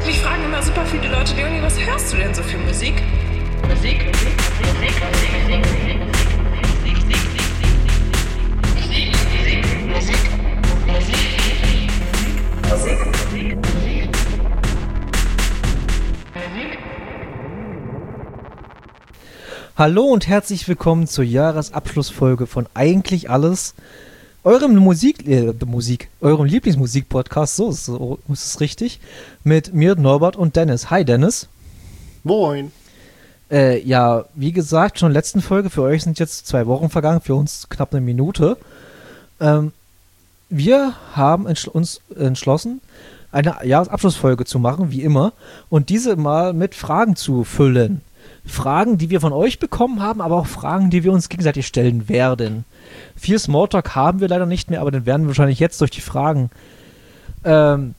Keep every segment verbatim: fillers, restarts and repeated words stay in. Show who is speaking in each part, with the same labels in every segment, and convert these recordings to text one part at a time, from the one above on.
Speaker 1: Mich fragen immer super viele Leute, Leonie, was hörst du denn so für Musik? Musik, Musik, Musik, Musik, Musik, Musik, Musik, Musik, Musik, Musik.
Speaker 2: Hallo und herzlich willkommen zur Jahresabschlussfolge von Eigentlich Alles, eurem Musik, äh, Musik, eurem Lieblingsmusik-Podcast, so ist, so ist es richtig, mit mir, Norbert und Dennis. Hi Dennis.
Speaker 3: Moin.
Speaker 2: Äh, ja, wie gesagt, schon in der letzten Folge, für euch sind jetzt zwei Wochen vergangen, für uns knapp eine Minute. Ähm, wir haben entschl- uns entschlossen, eine Jahresabschlussfolge zu machen, wie immer, und diese mal mit Fragen zu füllen. Fragen, die wir von euch bekommen haben, aber auch Fragen, die wir uns gegenseitig stellen werden. Viel Smalltalk haben wir leider nicht mehr, aber den werden wir wahrscheinlich jetzt durch die Fragen ähm,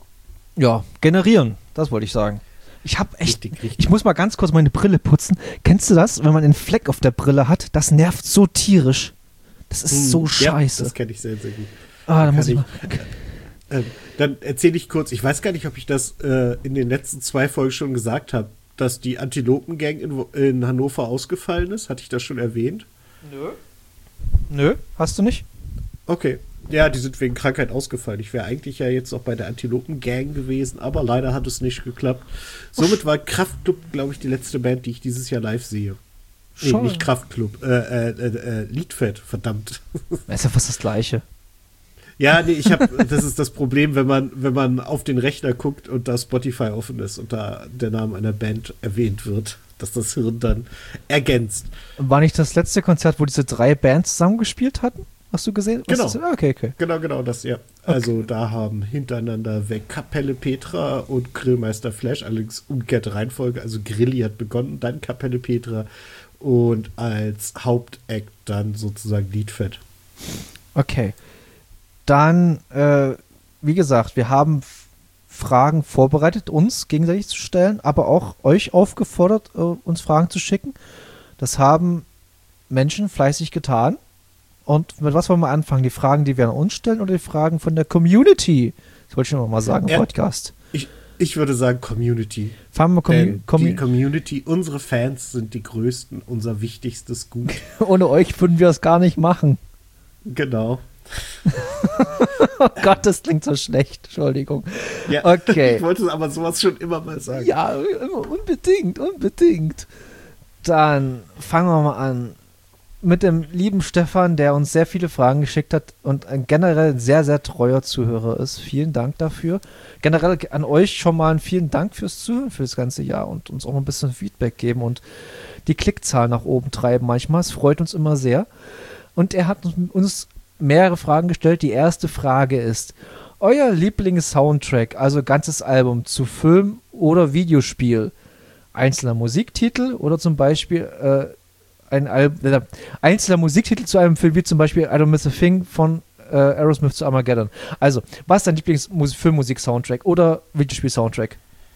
Speaker 2: ja, generieren. Das wollte ich sagen. Ich habe echt,
Speaker 3: Richtig, richtig.
Speaker 2: ich muss mal ganz kurz meine Brille putzen. Kennst du das, wenn man einen Fleck auf der Brille hat? Das nervt so tierisch. Das ist
Speaker 3: Hm,
Speaker 2: so
Speaker 3: ja,
Speaker 2: scheiße.
Speaker 3: das kenne ich sehr, sehr gut.
Speaker 2: Ah, da
Speaker 3: Kann
Speaker 2: muss ich
Speaker 3: ich-
Speaker 2: mal.
Speaker 3: Ähm, dann erzähle ich kurz, ich weiß gar nicht, ob ich das äh, in den letzten zwei Folgen schon gesagt habe, dass die Antilopen-Gang in, Wo- in Hannover ausgefallen ist. Hatte ich das schon erwähnt?
Speaker 2: Nö. Nö, hast du nicht?
Speaker 3: Okay. Ja, die sind wegen Krankheit ausgefallen. Ich wäre eigentlich ja jetzt noch bei der Antilopen-Gang gewesen, aber leider hat es nicht geklappt. Somit war Kraftklub, glaube ich, die letzte Band, die ich dieses Jahr live sehe. Nee,
Speaker 2: Schon.
Speaker 3: nicht Kraftklub, äh, äh, äh, äh, Liedfett, verdammt.
Speaker 2: Ist ja fast das Gleiche.
Speaker 3: Ja, nee, ich habe, das ist das Problem, wenn man, wenn man auf den Rechner guckt und da Spotify offen ist und da der Name einer Band erwähnt wird, dass das Hirn dann ergänzt.
Speaker 2: War nicht das letzte Konzert, wo diese drei Bands zusammengespielt hatten? Hast du gesehen? Was
Speaker 3: Genau.
Speaker 2: ist das? Ah, Okay, okay.
Speaker 3: Genau, genau, das, ja. Also da haben hintereinander weg Kapelle Petra und Grillmeister Flash, allerdings umgekehrte Reihenfolge. Also Grilli hat begonnen, dann Kapelle Petra und als Hauptact dann sozusagen Liedfett.
Speaker 2: Okay. Dann, äh, wie gesagt, wir haben F- Fragen vorbereitet, uns gegenseitig zu stellen, aber auch euch aufgefordert, äh, uns Fragen zu schicken. Das haben Menschen fleißig getan. Und mit was wollen wir anfangen? Die Fragen, die wir an uns stellen oder die Fragen von der Community? Das wollte ich noch mal sagen im
Speaker 3: Ja.
Speaker 2: Podcast.
Speaker 3: Ich, ich würde sagen Community.
Speaker 2: Fangen wir
Speaker 3: Denn
Speaker 2: Commu
Speaker 3: die
Speaker 2: Commu
Speaker 3: Community, unsere Fans sind die größten, unser wichtigstes Gut.
Speaker 2: Ohne euch würden wir es gar nicht machen.
Speaker 3: Genau.
Speaker 2: Oh Gott, das klingt so schlecht. Entschuldigung.
Speaker 3: Ja,
Speaker 2: Okay.
Speaker 3: ich wollte aber sowas schon immer mal sagen.
Speaker 2: Ja, immer unbedingt, unbedingt. Dann fangen wir mal an mit dem lieben Stefan, der uns sehr viele Fragen geschickt hat und ein generell sehr, sehr treuer Zuhörer ist. Vielen Dank dafür. Generell an euch schon mal einen vielen Dank fürs Zuhören für das ganze Jahr und uns auch ein bisschen Feedback geben und die Klickzahl nach oben treiben manchmal. Es freut uns immer sehr. Und er hat uns mehrere Fragen gestellt. Die erste Frage ist: Euer Lieblings-Soundtrack, also ganzes Album, zu Film oder Videospiel? Einzelner Musiktitel oder zum Beispiel äh, ein Al äh, einzelner Musiktitel zu einem Film, wie zum Beispiel I Don't Miss a Thing von äh, Aerosmith zu Armageddon. Also, was ist dein Lieblings-Filmmusik-Soundtrack oder Videospiel-Soundtrack?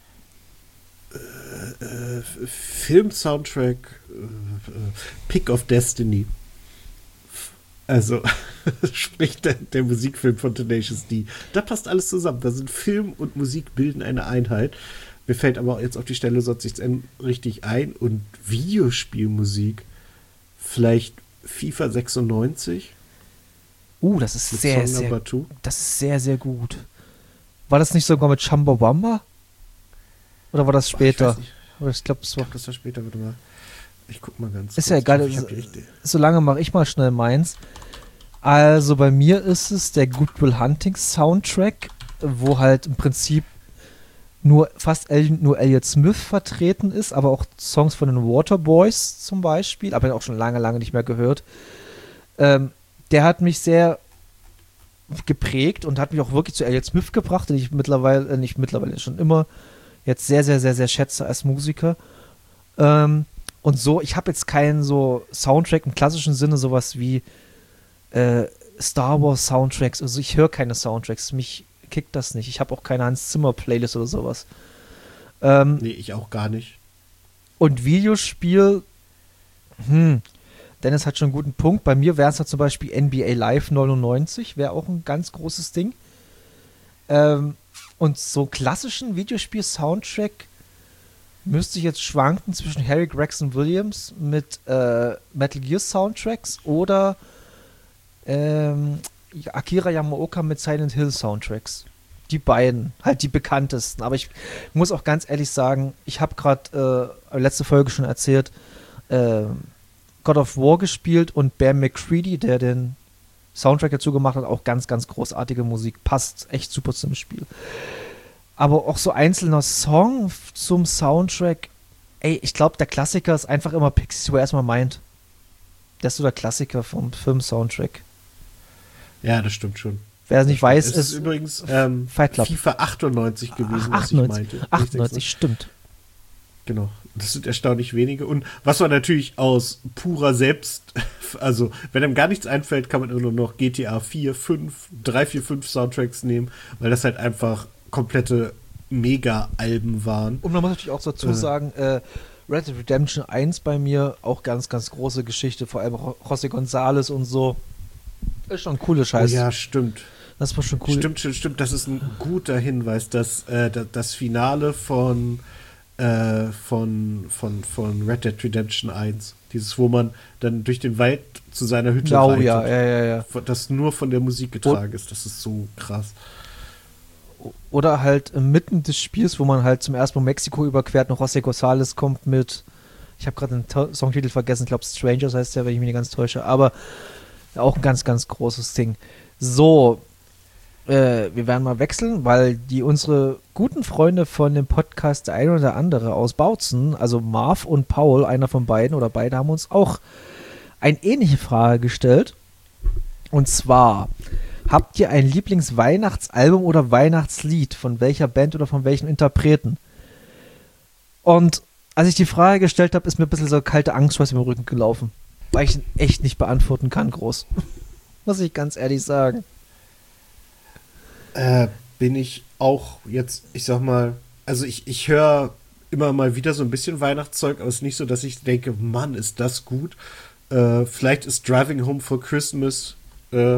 Speaker 3: Äh, Film-Soundtrack, äh, äh, Pick of Destiny. Also, sprich der, der Musikfilm von Tenacious D. Da passt alles zusammen. Da sind Film und Musik bilden eine Einheit. Mir fällt aber jetzt auf die Stelle sonst nichts richtig ein. Und Videospielmusik, vielleicht FIFA sechsundneunzig.
Speaker 2: Uh, das ist
Speaker 3: Mit
Speaker 2: sehr,
Speaker 3: Song
Speaker 2: sehr,
Speaker 3: Number Two.
Speaker 2: das ist sehr, sehr gut. War das nicht sogar mit Chumbawamba? Oder war das
Speaker 3: Ich
Speaker 2: später?
Speaker 3: weiß nicht.
Speaker 2: Aber ich glaube, es
Speaker 3: Ich
Speaker 2: war.
Speaker 3: glaube, das war später. Warte mal. Ich guck mal ganz
Speaker 2: Ist ja
Speaker 3: kurz.
Speaker 2: egal,
Speaker 3: Ich hoffe, ich
Speaker 2: das-
Speaker 3: hab die richtige.
Speaker 2: Solange mache ich mal schnell meins. Also bei mir ist es der Good Will Hunting Soundtrack, wo halt im Prinzip nur fast El nur Elliott Smith vertreten ist, aber auch Songs von den Waterboys zum Beispiel, aber auch schon lange, lange nicht mehr gehört. Ähm, der hat mich sehr geprägt und hat mich auch wirklich zu Elliott Smith gebracht, den ich mittlerweile, äh, nicht mittlerweile, schon immer jetzt sehr, sehr, sehr, sehr schätze als Musiker. Ähm, und so, ich habe jetzt keinen so Soundtrack im klassischen Sinne, sowas wie äh, Star Wars Soundtracks. Also ich höre keine Soundtracks, mich kickt das nicht. Ich habe auch keine Hans Zimmer Playlist oder sowas. Ähm,
Speaker 3: Nee, ich auch gar nicht.
Speaker 2: Und Videospiel, hm, Dennis hat schon einen guten Punkt. Bei mir wäre es halt zum Beispiel N B A Live neunundneunzig, wäre auch ein ganz großes Ding. Ähm, und so klassischen Videospiel-Soundtrack müsste ich jetzt schwanken zwischen Harry Gregson Williams mit äh, Metal Gear Soundtracks oder ähm, Akira Yamaoka mit Silent Hill Soundtracks. Die beiden, halt die bekanntesten. Aber ich muss auch ganz ehrlich sagen, ich habe gerade äh, letzte Folge schon erzählt, äh, God of War gespielt und Bear McCready, der den Soundtrack dazu gemacht hat, auch ganz, ganz großartige Musik. Passt echt super zum Spiel. Aber auch so einzelner Song zum Soundtrack, ey, ich glaube, der Klassiker ist einfach immer Pixies Where As My Mind. Das ist so der Klassiker vom Film-Soundtrack.
Speaker 3: Ja, das stimmt schon.
Speaker 2: Wer es nicht weiß,
Speaker 3: ist,
Speaker 2: ist
Speaker 3: ist übrigens ähm, FIFA achtundneunzig gewesen,
Speaker 2: Ach, achtundneunzig,
Speaker 3: was ich meinte.
Speaker 2: achtundneunzig, stimmt.
Speaker 3: Genau, das sind erstaunlich wenige. Und was man natürlich aus purer Selbst, also wenn einem gar nichts einfällt, kann man nur noch G T A vier, fünf, drei, vier, fünf Soundtracks nehmen, weil das halt einfach komplette Mega-Alben waren.
Speaker 2: Und man muss natürlich auch dazu äh. sagen, äh, Red Dead Redemption eins bei mir, auch ganz, ganz große Geschichte, vor allem José González und so. Ist schon coole Scheiße.
Speaker 3: Oh ja, stimmt.
Speaker 2: Das war schon cool.
Speaker 3: Stimmt, stimmt, stimmt. Das ist ein guter Hinweis, dass äh, das Finale von, äh, von, von, von Red Dead Redemption eins, dieses, wo man dann durch den Wald zu seiner Hütte
Speaker 2: oh,
Speaker 3: reitet,
Speaker 2: ja, ja, ja, ja.
Speaker 3: das nur von der Musik getragen oh. ist. Das ist so krass.
Speaker 2: Oder halt mitten des Spiels, wo man halt zum ersten Mal Mexiko überquert, noch José González kommt mit, ich habe gerade den T- Songtitel vergessen, ich glaube Strangers heißt der, wenn ich mich nicht ganz täusche, aber auch ein ganz, ganz großes Ding. So, äh, wir werden mal wechseln, weil die unsere guten Freunde von dem Podcast, der eine oder der andere aus Bautzen, also Marv und Paul, einer von beiden oder beide, haben uns auch eine ähnliche Frage gestellt. Und zwar, habt ihr ein Lieblingsweihnachtsalbum oder Weihnachtslied von welcher Band oder von welchen Interpreten? Und als ich die Frage gestellt habe, ist mir ein bisschen so kalte Angst aus dem Rücken gelaufen, weil ich ihn echt nicht beantworten kann, groß. Muss ich ganz ehrlich sagen.
Speaker 3: Äh, bin ich auch jetzt, ich sag mal, also ich, ich höre immer mal wieder so ein bisschen Weihnachtszeug, aber es ist nicht so, dass ich denke, Mann, ist das gut. Äh, vielleicht ist Driving Home for Christmas äh,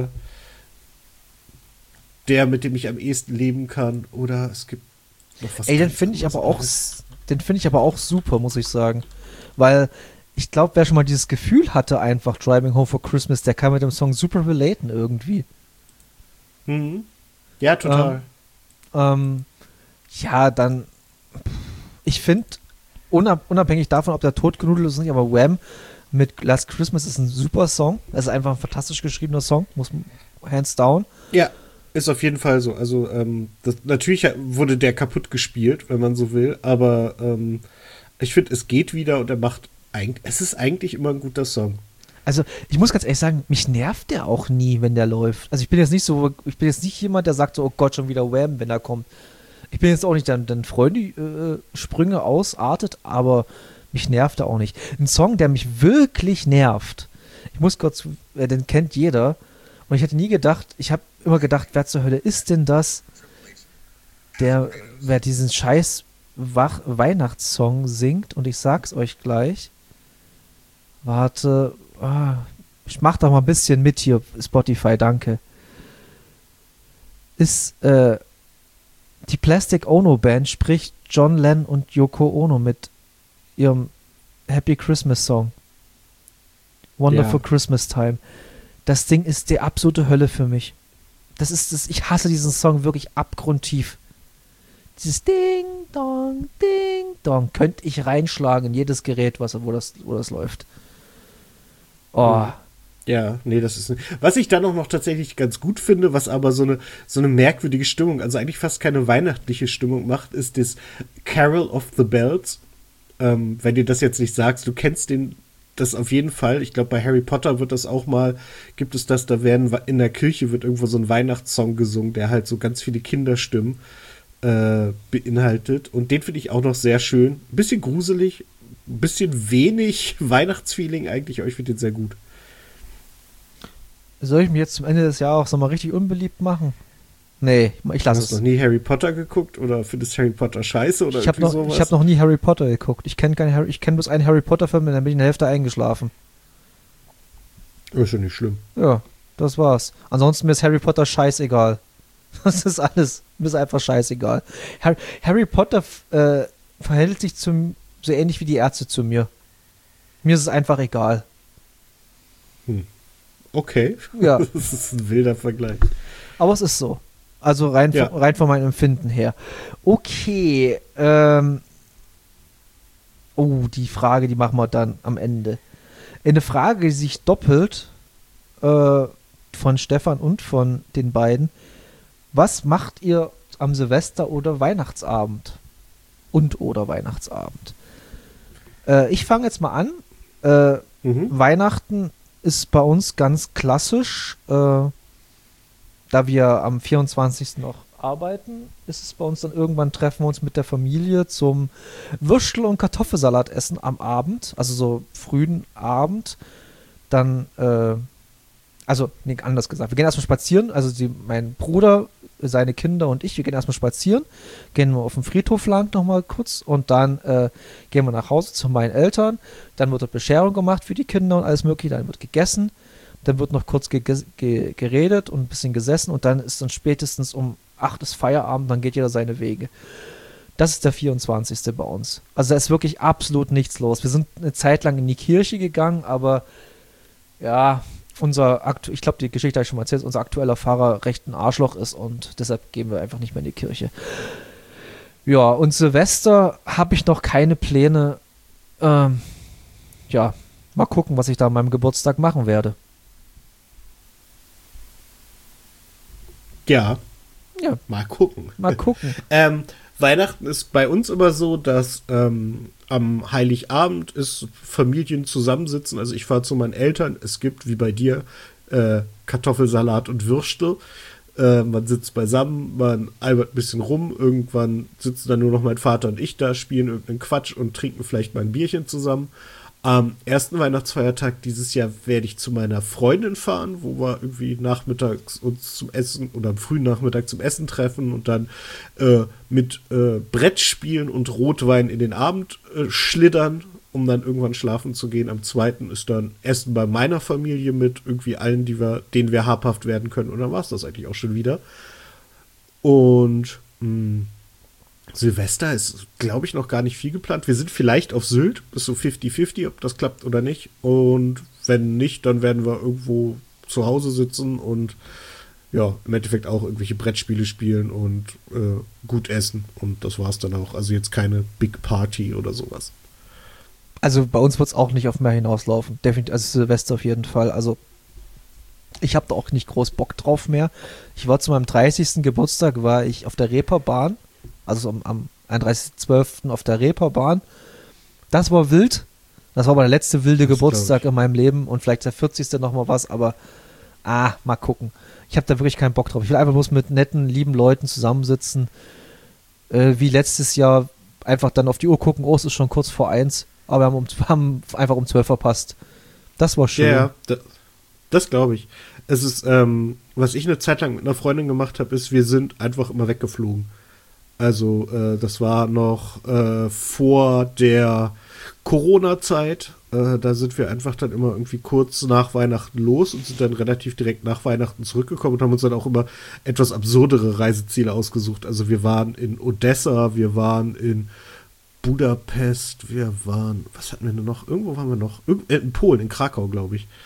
Speaker 3: der, mit dem ich am ehesten leben kann, oder es gibt noch was.
Speaker 2: Ey, den finde ich aber auch, den finde ich aber auch super, muss ich sagen. Weil ich glaube, wer schon mal dieses Gefühl hatte, einfach Driving Home for Christmas, der kann mit dem Song super relaten irgendwie.
Speaker 3: Mhm. Ja, total.
Speaker 2: Ähm, ähm, ja, dann ich finde, unab- unabhängig davon, ob der totgenudelt ist oder nicht, aber Wham! Mit Last Christmas ist ein super Song. Das ist einfach ein fantastisch geschriebener Song, muss hands down.
Speaker 3: Ja, ist auf jeden Fall so. Also ähm, das, natürlich wurde der kaputt gespielt, wenn man so will, aber ähm, ich finde, es geht wieder und er macht eigentlich, es ist eigentlich immer ein guter Song.
Speaker 2: Also ich muss ganz ehrlich sagen, mich nervt der auch nie, wenn der läuft. Also ich bin jetzt nicht so, ich bin jetzt nicht jemand, der sagt so, oh Gott, schon wieder Wham, wenn er kommt. Ich bin jetzt auch nicht der, der Freunde äh, Sprünge ausartet, aber mich nervt er auch nicht. Ein Song, der mich wirklich nervt, ich muss kurz, äh, den kennt jeder, und ich hätte nie gedacht, ich habe immer gedacht, wer zur Hölle ist denn das, der, wer diesen scheiß Wach- Weihnachtssong singt, und ich sag's euch gleich. Warte, ah, ich mach doch mal ein bisschen mit hier, Spotify, danke. Ist, äh, die Plastic Ono Band, sprich John Lennon und Yoko Ono mit ihrem Happy Christmas Song. Wonderful ja. Christmas Time. Das Ding ist die absolute Hölle für mich. Das ist das, ich hasse diesen Song wirklich abgrundtief. Dieses Ding, Dong, Ding, Dong könnte ich reinschlagen in jedes Gerät, was, wo, das, wo das läuft. Oh.
Speaker 3: Ja, nee, das ist. Was ich dann auch noch tatsächlich ganz gut finde, was aber so eine, so eine merkwürdige Stimmung, also eigentlich fast keine weihnachtliche Stimmung macht, ist das Carol of the Bells. Ähm, wenn dir das jetzt nicht sagst, du kennst den, das auf jeden Fall. Ich glaube, bei Harry Potter wird das auch mal, gibt es das, da werden in der Kirche wird irgendwo so ein Weihnachtssong gesungen, der halt so ganz viele Kinderstimmen äh, beinhaltet. Und den finde ich auch noch sehr schön. Ein bisschen gruselig, ein bisschen wenig Weihnachtsfeeling eigentlich, aber ich finde den sehr gut.
Speaker 2: Soll ich mir jetzt zum Ende des Jahres nochmal richtig unbeliebt machen? Nee, ich lasse es.
Speaker 3: Hast du noch nie Harry Potter geguckt oder findest Harry Potter scheiße oder
Speaker 2: ich hab
Speaker 3: irgendwie
Speaker 2: noch,
Speaker 3: sowas?
Speaker 2: Ich habe noch nie Harry Potter geguckt. Ich kenne Harry, ich kenn bloß einen Harry Potter Film und dann bin ich in der Hälfte eingeschlafen.
Speaker 3: Ist schon nicht schlimm.
Speaker 2: Ja, das war's. Ansonsten mir ist Harry Potter scheißegal. Das ist alles. Mir ist einfach scheißegal. Harry, Harry Potter äh, verhält sich zum, so ähnlich wie die Ärzte zu mir. Mir ist es einfach egal.
Speaker 3: Hm. Okay.
Speaker 2: Ja.
Speaker 3: Das ist ein wilder Vergleich.
Speaker 2: Aber es ist so. Also rein,
Speaker 3: Ja.
Speaker 2: von, rein von meinem Empfinden her. Okay. Ähm, oh, die Frage, die machen wir dann am Ende. Eine Frage, die sich doppelt äh, von Stefan und von den beiden. Was macht ihr am Silvester- oder Weihnachtsabend? Und oder Weihnachtsabend? Äh, ich fange jetzt mal an. Äh,
Speaker 3: Mhm.
Speaker 2: Weihnachten ist bei uns ganz klassisch. Äh, da wir am vierundzwanzigsten noch arbeiten, ist es bei uns dann irgendwann, treffen wir uns mit der Familie zum Würstel- und Kartoffelsalat essen am Abend, also so frühen Abend. Dann, äh, also, nee, anders gesagt, wir gehen erstmal spazieren, also die, mein Bruder, seine Kinder und ich, wir gehen erstmal spazieren, gehen wir auf dem Friedhof lang nochmal kurz und dann äh, gehen wir nach Hause zu meinen Eltern, dann wird dort Bescherung gemacht für die Kinder und alles mögliche, dann wird gegessen, dann wird noch kurz ge ge geredet und ein bisschen gesessen und dann ist dann spätestens um acht ist Feierabend, dann geht jeder seine Wege. Das ist der vierundzwanzigste bei uns. Also da ist wirklich absolut nichts los. Wir sind eine Zeit lang in die Kirche gegangen, aber ja, unser aktu ich glaube, die Geschichte habe ich schon mal erzählt, unser aktueller Pfarrer recht ein Arschloch ist und deshalb gehen wir einfach nicht mehr in die Kirche. Ja, und Silvester habe ich noch keine Pläne. Ähm, ja, mal gucken, was ich da an meinem Geburtstag machen werde.
Speaker 3: Ja.
Speaker 2: Ja.
Speaker 3: Mal gucken.
Speaker 2: Mal gucken.
Speaker 3: ähm, Weihnachten ist bei uns immer so, dass ähm, am Heiligabend ist Familien zusammensitzen. Also ich fahre zu meinen Eltern. Es gibt, wie bei dir, äh, Kartoffelsalat und Würstel. Äh, man sitzt beisammen, man albert ein bisschen rum. Irgendwann sitzen dann nur noch mein Vater und ich da, spielen irgendeinen Quatsch und trinken vielleicht mal ein Bierchen zusammen. Am ersten Weihnachtsfeiertag dieses Jahr werde ich zu meiner Freundin fahren, wo wir irgendwie nachmittags uns zum Essen oder am frühen Nachmittag zum Essen treffen und dann äh, mit äh, Brettspielen und Rotwein in den Abend äh, schlittern, um dann irgendwann schlafen zu gehen. Am zweiten ist dann Essen bei meiner Familie mit irgendwie allen, die wir, denen wir habhaft werden können. Und dann war es das eigentlich auch schon wieder. Und mh, Silvester ist, glaube ich, noch gar nicht viel geplant. Wir sind vielleicht auf Sylt, ist so fifty fifty, ob das klappt oder nicht. Und wenn nicht, dann werden wir irgendwo zu Hause sitzen und ja, im Endeffekt auch irgendwelche Brettspiele spielen und äh, gut essen. Und das war's dann auch. Also jetzt keine Big Party oder sowas.
Speaker 2: Also bei uns wird es auch nicht auf mehr hinauslaufen. Definitiv, also Silvester auf jeden Fall. Also ich habe da auch nicht groß Bock drauf mehr. Ich war zu meinem dreißigsten Geburtstag, war ich auf der Reeperbahn. Also am, am einunddreißigsten zwölften auf der Reeperbahn. Das war wild. Das war aber der letzte wilde
Speaker 3: Das
Speaker 2: Geburtstag in meinem Leben und vielleicht der vierzigste nochmal was, aber ah, mal gucken. Ich habe da wirklich keinen Bock drauf. Ich will einfach bloß mit netten, lieben Leuten zusammensitzen. Äh, wie letztes Jahr einfach dann auf die Uhr gucken, oh, es ist schon kurz vor eins, aber wir haben, um, haben einfach um zwölf verpasst. Das war schön.
Speaker 3: Ja, das, das glaube ich. Es ist, ähm, was ich eine Zeit lang mit einer Freundin gemacht habe, ist, wir sind einfach immer weggeflogen. Also äh, das war noch äh, vor der Corona-Zeit. Äh, da sind wir einfach dann immer irgendwie kurz nach Weihnachten los und sind dann relativ direkt nach Weihnachten zurückgekommen und haben uns dann auch immer etwas absurdere Reiseziele ausgesucht. Also wir waren in Odessa, wir waren in Budapest, wir waren, was hatten wir denn noch? Irgendwo waren wir noch, Irg äh, in Polen, in Krakau, glaube ich.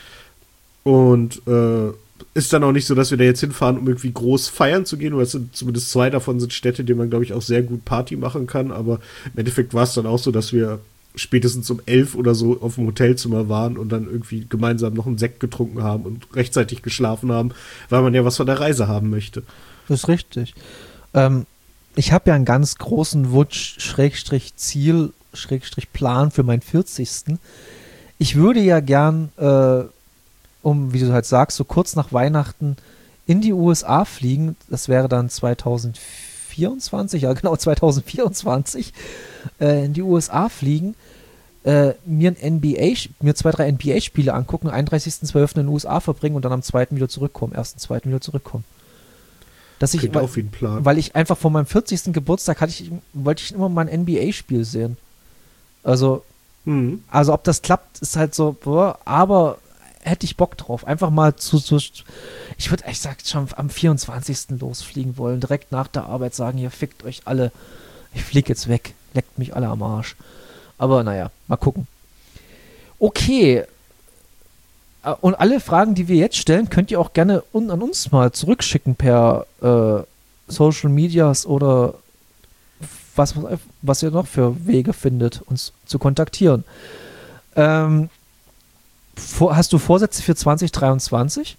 Speaker 3: Und äh, ist dann auch nicht so, dass wir da jetzt hinfahren, um irgendwie groß feiern zu gehen, weil es sind zumindest zwei davon sind Städte, in denen man, glaube ich, auch sehr gut Party machen kann, aber im Endeffekt war es dann auch so, dass wir spätestens um elf oder so auf dem Hotelzimmer waren und dann irgendwie gemeinsam noch einen Sekt getrunken haben und rechtzeitig geschlafen haben, weil man ja was von der Reise haben möchte.
Speaker 2: Das ist richtig. Ähm, ich habe ja einen ganz großen Wunsch, Schrägstrich Ziel, Schrägstrich Plan für meinen vierzigsten Ich würde ja gern äh, um, wie du halt sagst, so kurz nach Weihnachten in die U S A fliegen. Das wäre dann zweitausendvierundzwanzig, ja genau, zweitausendvierundzwanzig, äh, in die U S A fliegen, äh, mir ein N B A, mir zwei, drei N B A-Spiele angucken, einunddreißigsten zwölften in den U S A verbringen und dann am zweiten wieder zurückkommen, ersten, zweiten wieder zurückkommen. Dass ich, weil,
Speaker 3: auf wie ein Plan.
Speaker 2: weil ich einfach vor meinem vierzigsten Geburtstag hatte ich, wollte ich immer mal ein N B A-Spiel sehen. Also,
Speaker 3: Mhm.
Speaker 2: also ob das klappt, ist halt so, boah, aber hätte ich Bock drauf. Einfach mal zu, zu Ich würde, ich sag schon, am vierundzwanzigsten losfliegen wollen, direkt nach der Arbeit sagen, ihr fickt euch alle. Ich flieg jetzt weg, leckt mich alle am Arsch. Aber naja, mal gucken. Okay. Und alle Fragen, die wir jetzt stellen, könnt ihr auch gerne un- an uns mal zurückschicken per äh, Social Medias oder was, was ihr noch für Wege findet, uns zu kontaktieren. Ähm, vor, hast du Vorsätze für zwanzig dreiundzwanzig?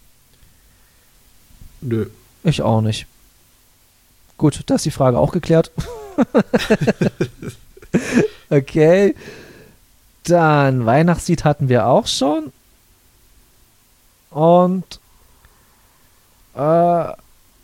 Speaker 3: Nö.
Speaker 2: Ich auch nicht. Gut, da ist die Frage auch geklärt. Okay. Dann Weihnachtslied hatten wir auch schon. Und äh, ah,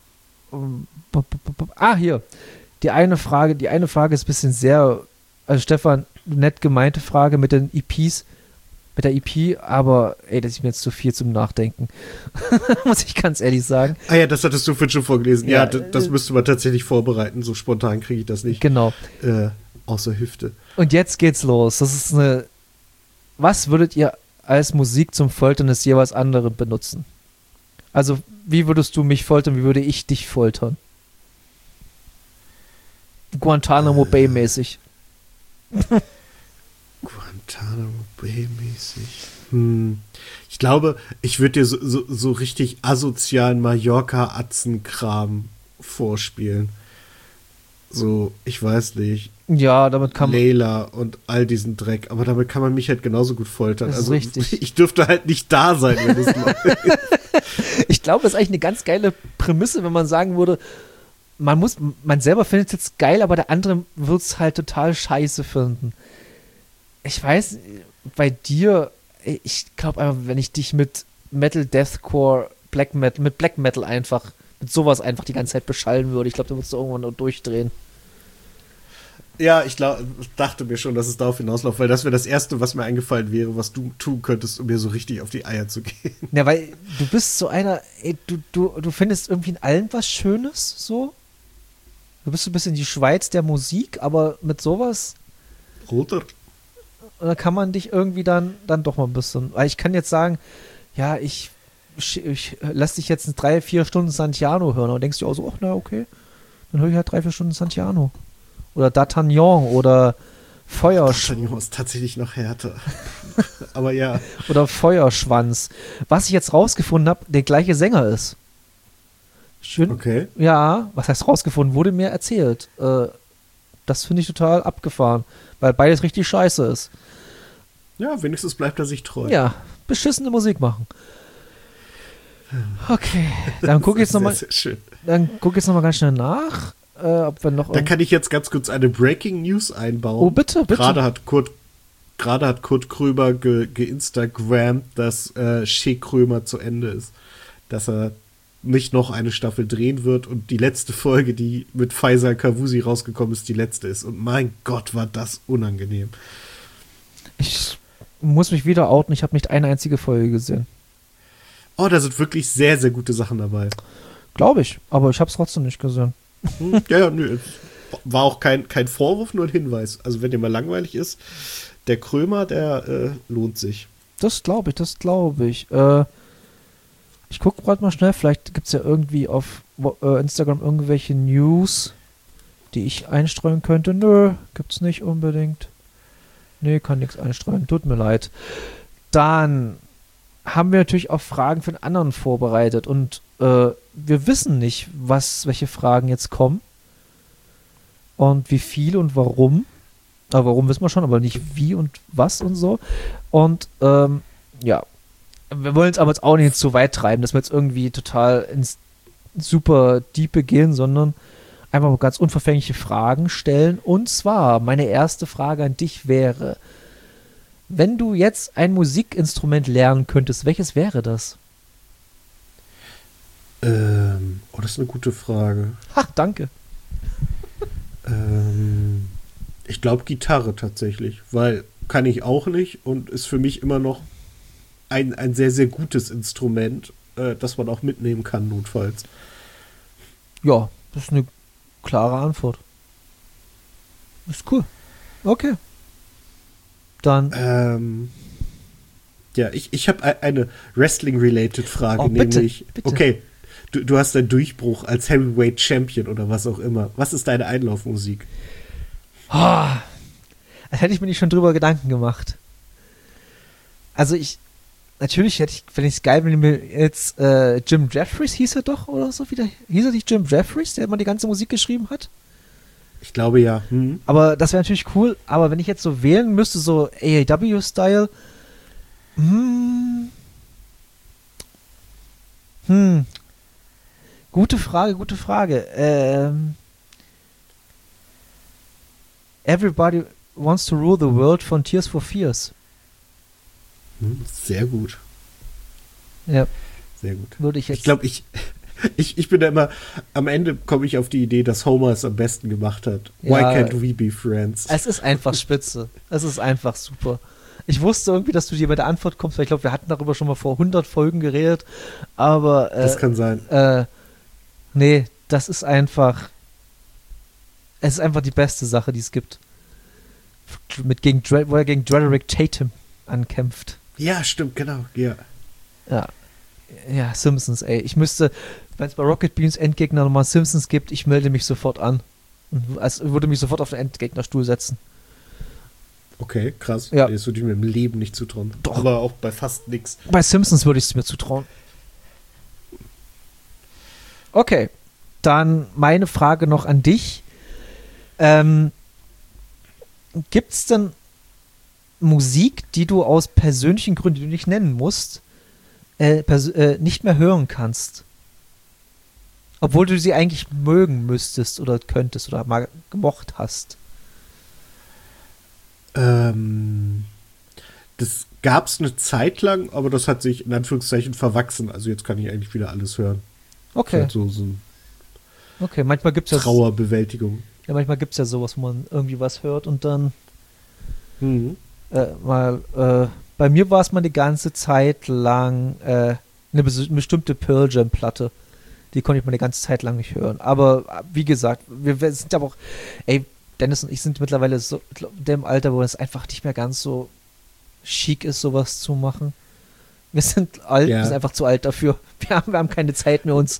Speaker 2: hier. Die eine Frage, die eine Frage ist ein bisschen sehr, also Stefan, nett gemeinte Frage mit den E Ps, mit der E P, aber ey, das ist mir jetzt zu viel zum Nachdenken. Muss ich ganz ehrlich sagen.
Speaker 3: Ah ja, das hattest du vorhin schon vorgelesen. Ja,
Speaker 2: Ja,
Speaker 3: d- das
Speaker 2: äh,
Speaker 3: müsste man tatsächlich vorbereiten. So spontan kriege ich das nicht.
Speaker 2: Genau.
Speaker 3: Äh, außer Hüfte.
Speaker 2: Und jetzt geht's los. Das ist eine. Was würdet ihr als Musik zum Foltern des jeweils anderen benutzen? Also, wie würdest du mich foltern? Wie würde ich dich foltern? Guantanamo
Speaker 3: Äh.
Speaker 2: Bay mäßig.
Speaker 3: Guantanamo Bay mäßig. Hm. Ich glaube, ich würde dir so, so, so richtig asozialen Mallorca-Atzenkram vorspielen. So, ich weiß nicht.
Speaker 2: Ja, damit kann man.
Speaker 3: Layla und all diesen Dreck. Aber damit kann man mich halt genauso gut foltern.
Speaker 2: Das ist
Speaker 3: Also
Speaker 2: richtig.
Speaker 3: ich dürfte halt nicht da sein, wenn es läuft.
Speaker 2: Ich glaube, das ist eigentlich eine ganz geile Prämisse, wenn man sagen würde, man muss, man selber findet es jetzt geil, aber der andere wird es halt total scheiße finden. Ich weiß, bei dir, ich glaube einfach, wenn ich dich mit Metal, Deathcore, Black Metal, mit Black Metal einfach, mit sowas einfach die ganze Zeit beschallen würde, ich glaube, da würdest du irgendwann nur durchdrehen.
Speaker 3: Ja, ich glaub, dachte mir schon, dass es darauf hinausläuft, weil das wäre das Erste, was mir eingefallen wäre, was du tun könntest, um mir so richtig auf die Eier zu gehen.
Speaker 2: Ja, weil du bist so einer, ey, du, du, du findest irgendwie in allem was Schönes, so. Du bist so ein bisschen die Schweiz der Musik, aber mit sowas,
Speaker 3: Oder?
Speaker 2: da kann man dich irgendwie dann, dann doch mal ein bisschen, weil ich kann jetzt sagen, ja, ich, ich, ich lass dich jetzt in drei, vier Stunden Santiano hören und denkst du auch so, ach na, okay, dann höre ich halt drei, vier Stunden Santiano. Oder D'Artagnan oder Feuersch
Speaker 3: D'Artagnan ist tatsächlich noch härter. Aber ja.
Speaker 2: oder Feuerschwanz. Was ich jetzt rausgefunden habe, der gleiche Sänger ist. Schön.
Speaker 3: Okay.
Speaker 2: Ja, was heißt rausgefunden? Wurde mir erzählt. Äh, das finde ich total abgefahren, weil beides richtig scheiße ist.
Speaker 3: Ja, wenigstens bleibt er sich treu.
Speaker 2: Ja, beschissene Musik machen. Okay, dann guck jetzt
Speaker 3: Das ist
Speaker 2: nochmal,
Speaker 3: sehr, sehr schön.
Speaker 2: dann guck jetzt noch mal ganz schnell nach, äh, ob wir noch.
Speaker 3: Da
Speaker 2: irgend-
Speaker 3: kann ich jetzt ganz kurz eine Breaking News einbauen.
Speaker 2: Oh, bitte, bitte.
Speaker 3: Gerade hat Kurt, gerade hat Kurt Krömer ge, geinstagrammt, dass äh, Shea Krömer zu Ende ist. Dass er nicht noch eine Staffel drehen wird und die letzte Folge, die mit Faisal Kavusi rausgekommen ist, die letzte ist. Und mein Gott, war das unangenehm.
Speaker 2: Ich muss mich wieder outen, ich habe nicht eine einzige Folge gesehen.
Speaker 3: Oh, da sind wirklich sehr, sehr gute Sachen dabei.
Speaker 2: Glaube ich, aber ich habe es trotzdem nicht gesehen.
Speaker 3: Hm, ja, ja, nö. War auch kein, kein Vorwurf, nur ein Hinweis. Also wenn dir mal langweilig ist, der Krömer, der äh, lohnt sich.
Speaker 2: Das glaube ich, das glaube ich. Äh, ich gucke gerade mal schnell, vielleicht gibt es ja irgendwie auf wo- äh, Instagram irgendwelche News, die ich einstreuen könnte. Nö, gibt's nicht unbedingt. Nee, kann nichts einstreuen, tut mir leid. Dann haben wir natürlich auch Fragen für den anderen vorbereitet und äh, wir wissen nicht, was, welche Fragen jetzt kommen und wie viel und warum. Aber warum wissen wir schon, aber nicht wie und was und so. Und ähm, ja, wir wollen es aber jetzt auch nicht zu weit treiben, dass wir jetzt irgendwie total ins super Diepe gehen, sondern einfach mal ganz unverfängliche Fragen stellen. Und zwar, meine erste Frage an dich wäre, wenn du jetzt ein Musikinstrument lernen könntest, welches wäre das?
Speaker 3: Ähm, oh, das ist eine gute Frage.
Speaker 2: Ach, danke.
Speaker 3: Ähm, ich glaube Gitarre tatsächlich, weil kann ich auch nicht und ist für mich immer noch ein, ein sehr, sehr gutes Instrument, äh, das man auch mitnehmen kann, notfalls.
Speaker 2: Ja, das ist eine klare Antwort. Ist cool. Okay. Dann,
Speaker 3: Ähm, Ja, ich, ich habe eine Wrestling-related Frage,
Speaker 2: Oh, bitte,
Speaker 3: nämlich,
Speaker 2: bitte.
Speaker 3: okay, du, du hast deinen Durchbruch als Heavyweight Champion oder was auch immer. Was ist deine Einlaufmusik?
Speaker 2: Oh, als hätte ich mir nicht schon drüber Gedanken gemacht. Also ich, natürlich hätte ich, fände ich es geil, wenn mir jetzt äh, Jim Jeffries hieß er doch oder so wieder. Hieß er nicht Jim Jeffries, der immer die ganze Musik geschrieben hat?
Speaker 3: Ich glaube ja. Hm.
Speaker 2: Aber das wäre natürlich cool. Aber wenn ich jetzt so wählen müsste, so A E W-Style, hm, hm, gute Frage, gute Frage. Ähm, Everybody Wants to Rule the World von Tears for Fears.
Speaker 3: Hm, sehr gut.
Speaker 2: Ja,
Speaker 3: Sehr gut.
Speaker 2: würde ich jetzt.
Speaker 3: Ich glaube, ich, ich, ich bin da immer, am Ende komme ich auf die Idee, dass Homer es am besten gemacht hat. Why
Speaker 2: Ja.
Speaker 3: can't we be friends?
Speaker 2: Es ist einfach spitze. Es ist einfach super. Ich wusste irgendwie, dass du dir bei der Antwort kommst, weil ich glaube, wir hatten darüber schon mal vor hundert Folgen geredet. Aber, äh,
Speaker 3: Das kann sein.
Speaker 2: äh, nee, das ist einfach, es ist einfach die beste Sache, die es gibt. Mit gegen, Dre- wo er gegen Drederick Tatum ankämpft.
Speaker 3: Ja, stimmt, genau. Ja.
Speaker 2: Ja. Ja, Simpsons, ey. Ich müsste, wenn es bei Rocket Beans Endgegner nochmal Simpsons gibt, ich melde mich sofort an. Und also würde mich sofort auf den Endgegnerstuhl setzen.
Speaker 3: Okay, krass.
Speaker 2: Ja.
Speaker 3: Nee, das würde ich mir im Leben nicht zutrauen.
Speaker 2: Doch.
Speaker 3: Aber auch bei fast nix.
Speaker 2: Bei Simpsons würde ich es mir zutrauen. Okay, dann meine Frage noch an dich. Ähm, Gibt es denn Musik, die du aus persönlichen Gründen, die du nicht nennen musst, äh, pers- äh, nicht mehr hören kannst? Obwohl du sie eigentlich mögen müsstest oder könntest oder mal gemocht hast.
Speaker 3: Ähm, das gab's eine Zeit lang, aber das hat sich in Anführungszeichen verwachsen. Also jetzt kann ich eigentlich wieder alles hören.
Speaker 2: Okay,
Speaker 3: Halt so, so eine
Speaker 2: okay. Manchmal gibt es ja,
Speaker 3: Trauerbewältigung.
Speaker 2: ja, manchmal gibt's ja sowas, wo man irgendwie was hört und dann
Speaker 3: Mhm.
Speaker 2: äh, mal, äh, bei mir war es mal die ganze Zeit lang äh, eine bes- bestimmte Pearl Jam Platte. Die konnte ich mal die ganze Zeit lang nicht hören. Aber äh, wie gesagt, wir, wir sind aber auch, ey, Dennis und ich sind mittlerweile so in dem Alter, wo es einfach nicht mehr ganz so chic ist, sowas zu machen. Wir sind alt,
Speaker 3: Ja.
Speaker 2: wir sind einfach zu alt dafür. Wir haben, wir haben keine Zeit mehr, uns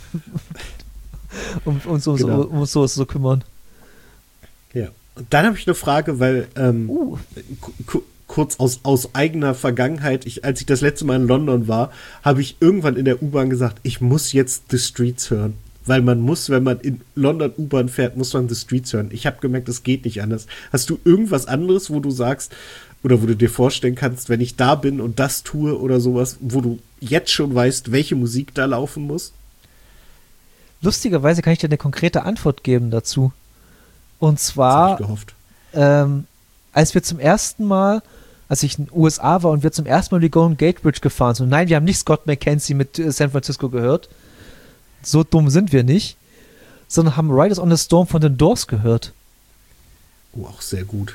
Speaker 2: um, uns um,
Speaker 3: Genau.
Speaker 2: so, um uns sowas zu kümmern.
Speaker 3: Ja. Und dann habe ich eine Frage, weil ähm,
Speaker 2: Uh,
Speaker 3: ku- ku- kurz aus, aus eigener Vergangenheit, ich, als ich das letzte Mal in London war, habe ich irgendwann in der U-Bahn gesagt, ich muss jetzt The Streets hören. Weil man muss, wenn man in London U-Bahn fährt, muss man The Streets hören. Ich habe gemerkt, es geht nicht anders. Hast du irgendwas anderes, wo du sagst, oder wo du dir vorstellen kannst, wenn ich da bin und das tue oder sowas, wo du jetzt schon weißt, welche Musik da laufen muss?
Speaker 2: lustigerweise kann ich dir eine konkrete Antwort geben dazu. Und
Speaker 3: Das habe
Speaker 2: zwar,
Speaker 3: ich gehofft.
Speaker 2: ähm, als wir zum ersten Mal, als ich in den U S A war und wir zum ersten Mal die Golden Gate Bridge gefahren sind, und nein, wir haben nicht Scott McKenzie mit äh, San Francisco gehört, so dumm sind wir nicht, sondern haben Riders on the Storm von den Doors gehört.
Speaker 3: Oh, auch sehr gut.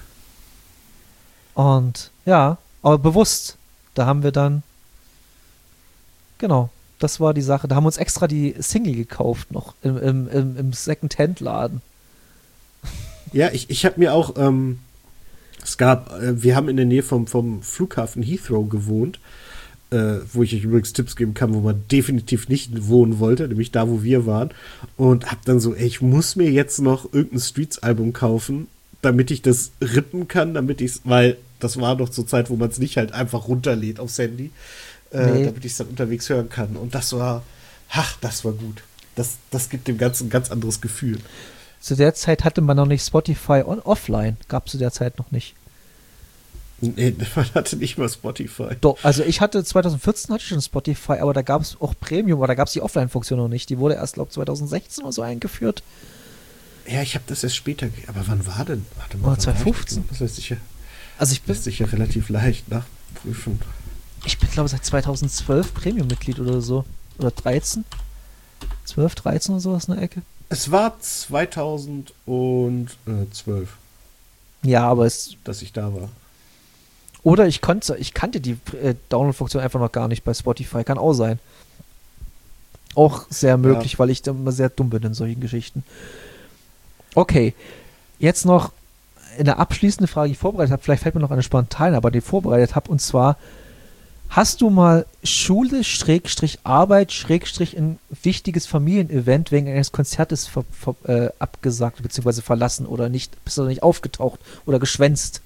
Speaker 2: Und ja, aber bewusst, da haben wir dann, genau, das war die Sache, da haben wir uns extra die Single gekauft noch im, im, im, im Second-Hand-Laden.
Speaker 3: Ja, ich, ich habe mir auch, ähm, es gab, äh, wir haben in der Nähe vom, vom Flughafen Heathrow gewohnt, äh, wo ich euch übrigens Tipps geben kann, wo man definitiv nicht wohnen wollte, nämlich da, wo wir waren. Und hab dann so, ey, ich muss mir jetzt noch irgendein Streets-Album kaufen, damit ich das rippen kann, damit ich's, weil das war doch zur Zeit, wo man es nicht halt einfach runterlädt aufs Handy, äh,
Speaker 2: Nee.
Speaker 3: damit ich es dann unterwegs hören kann. Und das war, ach, das war gut. Das, das gibt dem Ganzen ein ganz anderes Gefühl.
Speaker 2: Zu der Zeit hatte man noch nicht Spotify on offline. Gab es zu der Zeit noch nicht.
Speaker 3: Nee, man hatte nicht mal Spotify.
Speaker 2: Doch, also ich hatte zwanzig vierzehn hatte ich schon Spotify, aber da gab es auch Premium, aber da gab es die Offline-Funktion noch nicht. Die wurde erst, glaube ich, zwanzig sechzehn oder so eingeführt.
Speaker 3: Ja, ich habe das erst später. ge- Aber wann war denn? Warte
Speaker 2: Oder
Speaker 3: wann war
Speaker 2: zwanzig
Speaker 3: ich
Speaker 2: fünfzehn.
Speaker 3: denn? Das lässt sich ja,
Speaker 2: Also ich bin,
Speaker 3: lässt sich ja relativ leicht nachprüfen.
Speaker 2: ich bin glaube ich, seit zweitausendzwölf Premium-Mitglied oder so. Oder dreizehn? zwölf, dreizehn oder sowas in der Ecke.
Speaker 3: Es war zweitausendzwölf,
Speaker 2: Ja, aber es.
Speaker 3: dass ich da war.
Speaker 2: Oder ich konnte, ich kannte die äh, Download-Funktion einfach noch gar nicht bei Spotify. Kann auch sein. Auch sehr möglich, weil ich da immer sehr dumm bin in solchen Geschichten. Okay. Jetzt noch eine abschließende Frage, die ich vorbereitet habe. Vielleicht fällt mir noch eine spontan, aber die ich vorbereitet habe. Und zwar, Hast du mal Schule, Schrägstrich Arbeit, Schrägstrich ein wichtiges Familienevent wegen eines Konzertes ver, ver, äh, abgesagt bzw. verlassen oder nicht, bist du nicht aufgetaucht oder geschwänzt?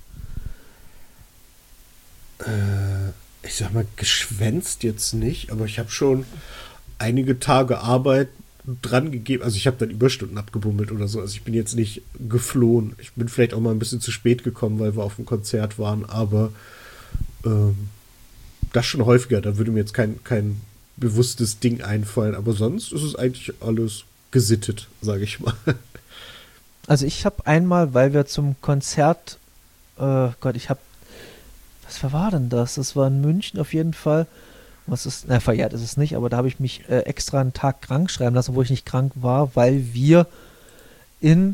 Speaker 3: Äh, ich sag mal, geschwänzt jetzt nicht, aber ich habe schon einige Tage Arbeit dran gegeben. Also ich habe dann Überstunden abgebummelt oder so. Also ich bin jetzt nicht geflohen. Ich bin vielleicht auch mal ein bisschen zu spät gekommen, weil wir auf dem Konzert waren, aber ähm, das schon häufiger. Da würde mir jetzt kein, kein bewusstes Ding einfallen. Aber sonst ist es eigentlich alles gesittet, sage ich mal.
Speaker 2: Also ich habe einmal, weil wir zum Konzert, äh, Gott, ich habe, was war denn das? Das war in München auf jeden Fall. Was ist, na, verjährt ist es nicht, aber da habe ich mich äh, extra einen Tag krank schreiben lassen, wo ich nicht krank war, weil wir in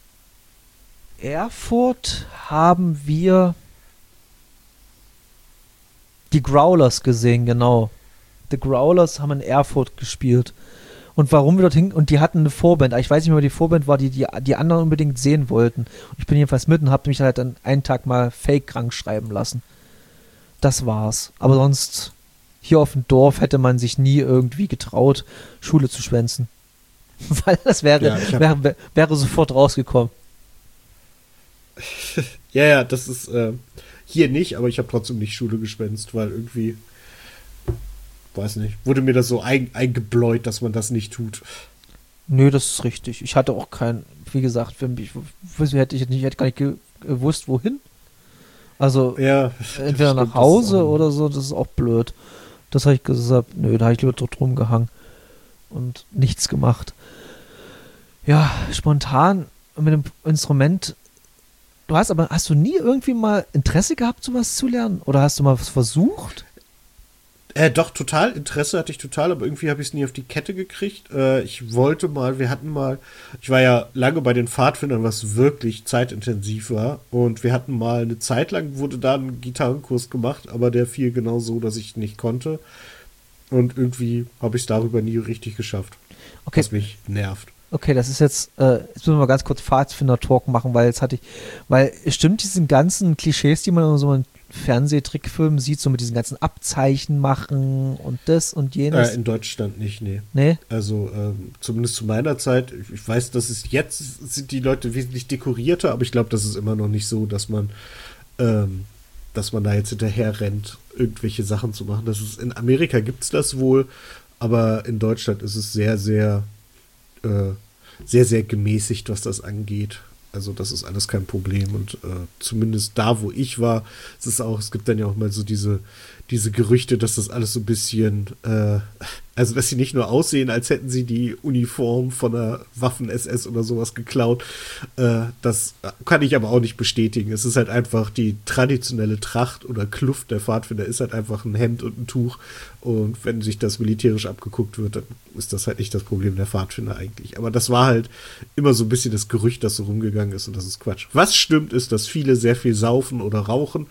Speaker 2: Erfurt haben wir die Growlers gesehen, genau. The Growlers haben in Erfurt gespielt. Und warum wir dorthin, und die hatten eine Vorband, ich weiß nicht mehr, wer die Vorband war, die die, die anderen unbedingt sehen wollten. Und ich bin jedenfalls mit und habe mich halt dann einen Tag mal fake krank schreiben lassen. Das war's. Aber sonst, hier auf dem Dorf hätte man sich nie irgendwie getraut, Schule zu schwänzen. Weil das wäre,
Speaker 3: Ja,
Speaker 2: wäre, wäre sofort rausgekommen.
Speaker 3: ja, ja, das ist äh, hier nicht, aber ich habe trotzdem nicht Schule geschwänzt, weil irgendwie, weiß nicht, wurde mir das so ein, eingebläut, dass man das nicht tut.
Speaker 2: Nö, das ist richtig. Ich hatte auch kein, wie gesagt, für mich, ich hätte ich nicht, hätte gar nicht gewusst, wohin. Also
Speaker 3: Ja,
Speaker 2: entweder
Speaker 3: stimmt,
Speaker 2: nach Hause
Speaker 3: das ist auch-
Speaker 2: oder so, das ist auch blöd. Das habe ich gesagt, nö, da habe ich lieber dort rumgehangen und nichts gemacht. Ja, spontan mit dem Instrument. Du hast aber, hast du nie irgendwie mal Interesse gehabt, sowas zu lernen? Oder hast du mal was versucht?
Speaker 3: Äh, doch, total. Interesse hatte ich total, aber irgendwie habe ich es nie auf die Kette gekriegt. Äh, ich wollte mal, wir hatten mal, ich war ja lange bei den Pfadfindern, was wirklich zeitintensiv war. Und wir hatten mal eine Zeit lang, wurde da ein Gitarrenkurs gemacht, aber der fiel genau so, dass ich nicht konnte. Und irgendwie habe ich es darüber nie richtig geschafft.
Speaker 2: Okay.
Speaker 3: Was mich nervt.
Speaker 2: Okay, das ist jetzt, äh, jetzt müssen wir mal ganz kurz Pfadfinder-Talk machen, weil jetzt hatte ich, weil es stimmt diesen ganzen Klischees, die man in so einem Fernsehtrickfilm sieht, so mit diesen ganzen Abzeichen machen und das und jenes.
Speaker 3: Äh, in Deutschland nicht, nee.
Speaker 2: Nee?
Speaker 3: Also ähm, zumindest zu meiner Zeit, ich, ich weiß, dass es jetzt sind die Leute wesentlich dekorierter, aber ich glaube, das ist immer noch nicht so, dass man ähm, dass man da jetzt hinterher rennt, irgendwelche Sachen zu machen. Das ist, in Amerika gibt es das wohl, aber in Deutschland ist es sehr, sehr äh, sehr, sehr gemäßigt, was das angeht. Also das ist alles kein Problem und äh, zumindest da, wo ich war, es ist auch, es gibt dann ja auch mal so diese, diese Gerüchte, dass das alles so ein bisschen, äh, also dass sie nicht nur aussehen, als hätten sie die Uniform von der Waffen-S S oder sowas geklaut. Äh, das kann ich aber auch nicht bestätigen. Es ist halt einfach die traditionelle Tracht oder Kluft der Pfadfinder ist halt einfach ein Hemd und ein Tuch. Und wenn sich das militärisch abgeguckt wird, dann ist das halt nicht das Problem der Pfadfinder eigentlich. Aber das war halt immer so ein bisschen das Gerücht, das so rumgegangen ist und das ist Quatsch. Was stimmt, ist, dass viele sehr viel saufen oder rauchen.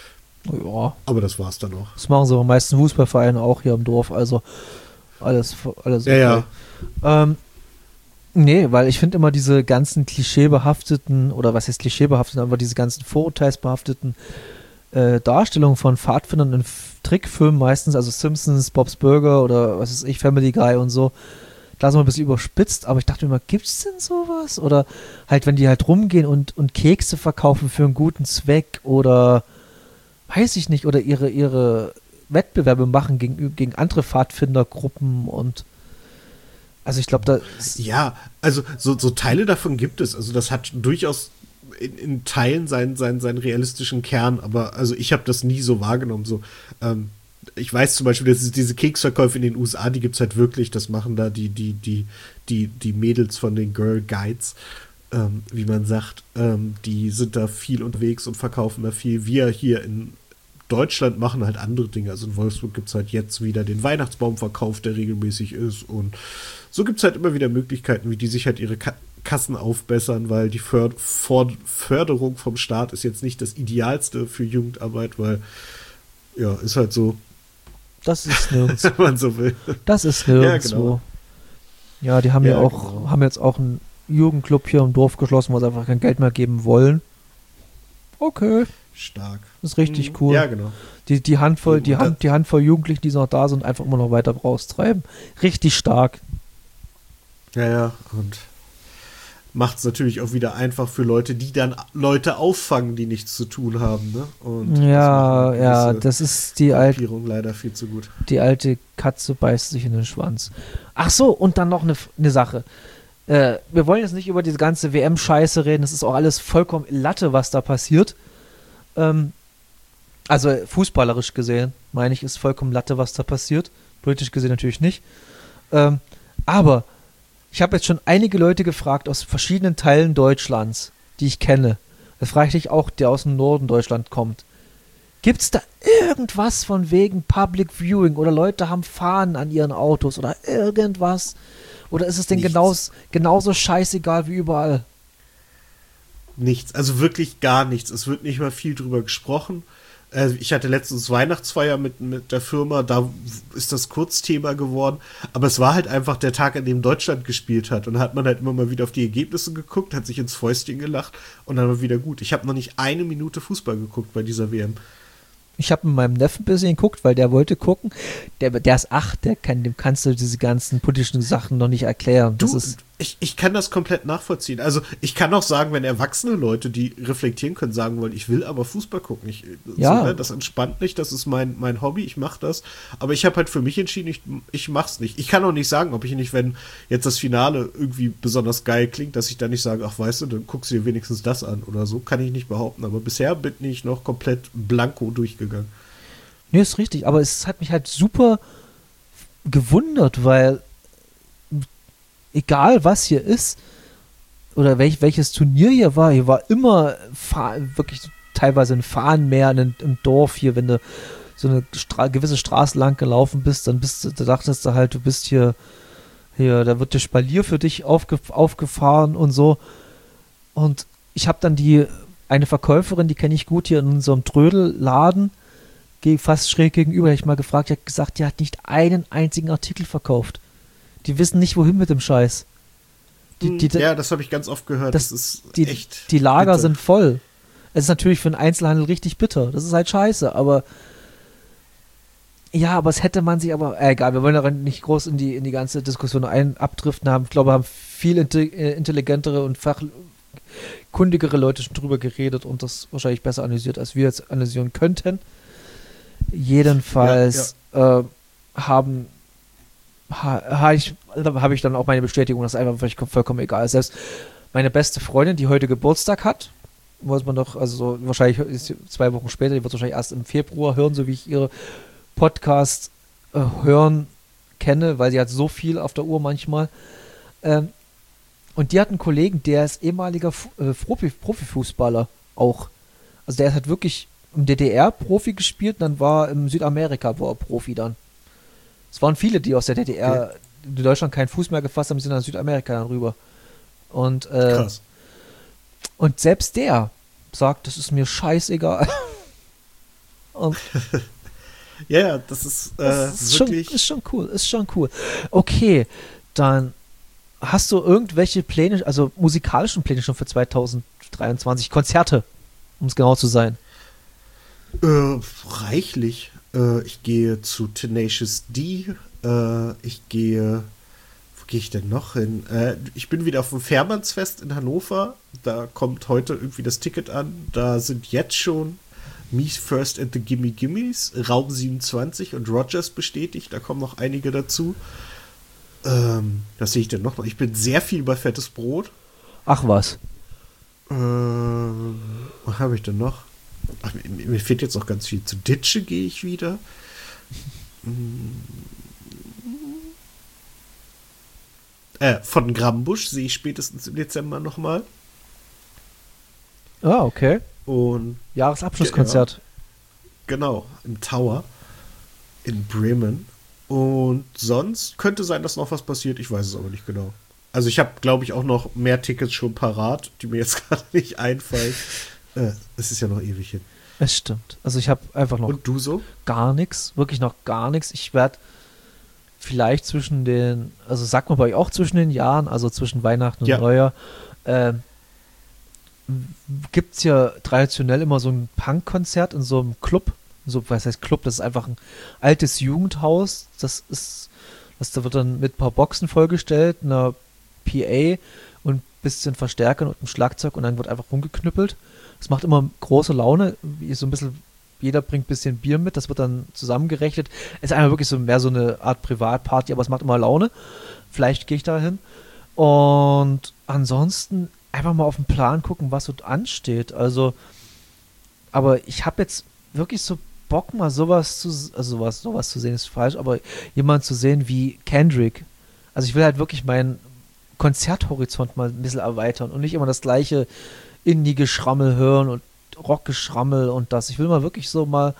Speaker 2: Ja,
Speaker 3: Aber das war's dann auch.
Speaker 2: das machen sie aber meisten Fußballvereine auch hier im Dorf, also alles, alles
Speaker 3: Ja, ja.
Speaker 2: Ähm, nee, weil ich finde immer diese ganzen klischeebehafteten, oder was heißt klischeebehafteten, aber diese ganzen vorurteilsbehafteten äh, Darstellungen von Pfadfindern in F- Trickfilmen meistens, also Simpsons, Bob's Burger oder was weiß ich, Family Guy und so, da ist immer ein bisschen überspitzt, aber ich dachte mir immer, gibt's denn sowas? Oder halt, wenn die halt rumgehen und, und Kekse verkaufen für einen guten Zweck oder weiß ich nicht, oder ihre, ihre Wettbewerbe machen gegen, gegen andere Pfadfindergruppen und also ich glaube, da ist,
Speaker 3: Ja, also so, so Teile davon gibt es. Also das hat durchaus in, in Teilen seinen, seinen, seinen realistischen Kern, aber also ich habe das nie so wahrgenommen. So, ähm, ich weiß zum Beispiel, dass es diese Keksverkäufe in den U S A, die gibt's halt wirklich, das machen da die, die, die, die, die Mädels von den Girl Guides, ähm, wie man sagt, ähm, die sind da viel unterwegs und verkaufen da viel. Wir hier in Deutschland machen halt andere Dinge. Also in Wolfsburg gibt es halt jetzt wieder den Weihnachtsbaumverkauf, der regelmäßig ist. Und so gibt es halt immer wieder Möglichkeiten, wie die sich halt ihre Ka- Kassen aufbessern, weil die Förd- Ford- Förderung vom Staat ist jetzt nicht das Idealste für Jugendarbeit, weil, ja, ist halt so,
Speaker 2: das ist nirgends.
Speaker 3: wenn man so will.
Speaker 2: Das ist nirgends
Speaker 3: Ja, genau.
Speaker 2: so. Ja, die haben ja,
Speaker 3: Ja,
Speaker 2: auch,
Speaker 3: genau.
Speaker 2: haben jetzt auch einen Jugendclub hier im Dorf geschlossen, wo sie einfach kein Geld mehr geben wollen. Okay.
Speaker 3: Stark.
Speaker 2: Das ist richtig
Speaker 3: Mhm.
Speaker 2: cool.
Speaker 3: Ja, genau.
Speaker 2: Die, die, Handvoll, die,
Speaker 3: Und da-
Speaker 2: Hand, die Handvoll Jugendlichen, die noch da sind, einfach immer noch weiter raustreiben. Richtig stark.
Speaker 3: Ja, ja. Und macht es natürlich auch wieder einfach für Leute, die dann Leute auffangen, die nichts zu tun haben. Ne? Und
Speaker 2: Ja,
Speaker 3: das
Speaker 2: ja,
Speaker 3: macht eine
Speaker 2: das ist die alte,
Speaker 3: Gruppierung leider viel zu gut.
Speaker 2: die alte Katze beißt sich in den Schwanz. Ach so, und dann noch eine, eine Sache. Äh, wir wollen jetzt nicht über diese ganze W M-Scheiße reden. Das ist auch alles vollkommen Latte, was da passiert. Ähm, also fußballerisch gesehen, meine ich, ist vollkommen Latte, was da passiert. Politisch gesehen natürlich nicht. Ähm, aber ich habe jetzt schon einige Leute gefragt aus verschiedenen Teilen Deutschlands, die ich kenne. Das frage ich dich auch, der aus dem Norden Deutschland kommt. Gibt es da irgendwas von wegen Public Viewing oder Leute haben Fahnen an ihren Autos oder irgendwas? Oder ist es denn
Speaker 3: Nichts.
Speaker 2: genaus, genauso scheißegal wie überall?
Speaker 3: Nichts, also wirklich gar nichts. Es wird nicht mal viel drüber gesprochen. Äh, ich hatte letztens Weihnachtsfeier mit, mit der Firma, da ist das Kurzthema geworden. Aber es war halt einfach der Tag, an dem Deutschland gespielt hat. Und da hat man halt immer mal wieder auf die Ergebnisse geguckt, hat sich ins Fäustchen gelacht und dann war wieder gut. Ich habe noch nicht eine Minute Fußball geguckt bei dieser W M.
Speaker 2: Ich habe mit meinem Neffen ein bisschen geguckt, weil der wollte gucken. Der, der ist acht, der kann, dem kannst du diese ganzen politischen Sachen noch nicht erklären. Das
Speaker 3: Du,
Speaker 2: ist,
Speaker 3: ich, ich kann das komplett nachvollziehen. Also ich kann auch sagen, wenn erwachsene Leute, die reflektieren können, sagen wollen, ich will aber Fußball gucken. Ich,
Speaker 2: Ja.
Speaker 3: so, ne, das entspannt mich, das ist mein, mein Hobby, ich mache das. Aber ich habe halt für mich entschieden, ich, ich mach's nicht. Ich kann auch nicht sagen, ob ich nicht, wenn jetzt das Finale irgendwie besonders geil klingt, dass ich dann nicht sage, ach weißt du, dann guckst du dir wenigstens das an oder so. Kann ich nicht behaupten. Aber bisher bin ich noch komplett blanko durchgegangen.
Speaker 2: nee, ist richtig, aber es hat mich halt super gewundert, weil egal was hier ist oder welch, welches Turnier hier war, hier war immer Fa- wirklich teilweise ein Fahnenmeer in, im Dorf hier, wenn du so eine Stra- gewisse Straße lang gelaufen bist, dann bist du, da dachtest du halt, du bist hier, hier, da wird der Spalier für dich aufge, aufgefahren und so. Und ich habe dann die, eine Verkäuferin, die kenne ich gut hier in unserem Trödelladen, ge- fast schräg gegenüber, hab ich mal gefragt, die hat gesagt, die hat nicht einen einzigen Artikel verkauft. Die wissen nicht, wohin mit dem Scheiß. Die, die,
Speaker 3: ja, das habe ich ganz oft gehört.
Speaker 2: das-
Speaker 3: Das, ist
Speaker 2: die,
Speaker 3: echt
Speaker 2: die Lager
Speaker 3: bitter.
Speaker 2: sind voll. Es ist natürlich für den Einzelhandel richtig bitter. Das ist halt scheiße, aber ja, aber es hätte man sich aber, äh, egal, wir wollen da nicht groß in die, in die ganze Diskussion ein, abdriften haben. Ich glaube, wir haben viel inte- äh, intelligentere und fachkundigere Leute schon drüber geredet und das wahrscheinlich besser analysiert, als wir jetzt analysieren könnten. Jedenfalls Äh, haben ha, ha ich, habe ich dann auch meine Bestätigung, dass es einfach völlig, vollkommen egal ist. Selbst meine beste Freundin, die heute Geburtstag hat, muss man doch, also so, wahrscheinlich ist sie zwei Wochen später, die wird wahrscheinlich erst im Februar hören, so wie ich ihre Podcast äh, hören kenne, weil sie hat so viel auf der Uhr manchmal. Ähm, und die hat einen Kollegen, der ist ehemaliger Fu- äh, Profi, Profifußballer auch. Also der ist halt wirklich im D D R Profi gespielt, dann war im Südamerika war er Profi dann. Es waren viele, die aus der D D R in Deutschland keinen Fuß mehr gefasst haben, sind nach Südamerika dann rüber. Und, äh,
Speaker 3: Krass.
Speaker 2: und selbst der sagt, das ist mir scheißegal. Und
Speaker 3: Ja, ja, das ist, äh,
Speaker 2: das ist schon,
Speaker 3: wirklich.
Speaker 2: ist schon cool, ist schon cool. Okay, dann hast du irgendwelche Pläne, also musikalischen Pläne schon für zwanzig dreiundzwanzig, Konzerte, um es genau zu sein.
Speaker 3: Äh, reichlich. Äh, ich gehe zu Tenacious D. Äh, ich gehe. Wo gehe ich denn noch hin? Äh, ich bin wieder auf dem Fährmannsfest in Hannover. Da kommt heute irgendwie das Ticket an. Da sind jetzt schon Me First and the Gimme Gimmes, Raum siebenundzwanzig und Rogers bestätigt. Da kommen noch einige dazu. Ähm, was sehe ich denn noch? Ich bin sehr viel bei Fettes Brot.
Speaker 2: Ach was.
Speaker 3: Ähm, was habe ich denn noch? Ach, mir, mir fehlt jetzt noch ganz viel. Zu Ditsche gehe ich wieder. Äh, von Grambusch sehe ich spätestens im Dezember nochmal.
Speaker 2: Ah, okay.
Speaker 3: Und
Speaker 2: Jahresabschlusskonzert.
Speaker 3: genau, im Tower in Bremen. Und sonst könnte sein, dass noch was passiert. Ich weiß es aber nicht genau. Also ich habe, glaube ich, auch noch mehr Tickets schon parat, die mir jetzt gerade nicht einfallen. Äh, es ist ja noch ewig hin.
Speaker 2: Es stimmt. Also ich habe einfach noch
Speaker 3: Und du so?
Speaker 2: gar nichts, wirklich noch gar nichts. Ich werde vielleicht zwischen den, also sagt man bei euch auch zwischen den Jahren, also zwischen Weihnachten und
Speaker 3: Ja.
Speaker 2: Neujahr, ähm, gibt es ja traditionell immer so ein Punk-Konzert in so einem Club. So, was heißt Club? Das ist einfach ein altes Jugendhaus. Das ist, das da wird dann mit ein paar Boxen vollgestellt, einer P A und ein bisschen Verstärkern und einem Schlagzeug und dann wird einfach rumgeknüppelt. Das macht immer große Laune. Wie so ein bisschen, jeder bringt ein bisschen Bier mit, das wird dann zusammengerechnet. Es ist einfach wirklich so mehr so eine Art Privatparty, aber es macht immer Laune. Vielleicht gehe ich da hin. Und ansonsten einfach mal auf den Plan gucken, was so ansteht. Also, aber ich habe jetzt wirklich so Bock, mal sowas zu, also sowas, sowas zu sehen ist falsch, aber jemand zu sehen wie Kendrick. Also ich will halt wirklich meinen Konzerthorizont mal ein bisschen erweitern und nicht immer das gleiche Indie-Geschrammel hören und Rock-Geschrammel und das. Ich will mal wirklich so mal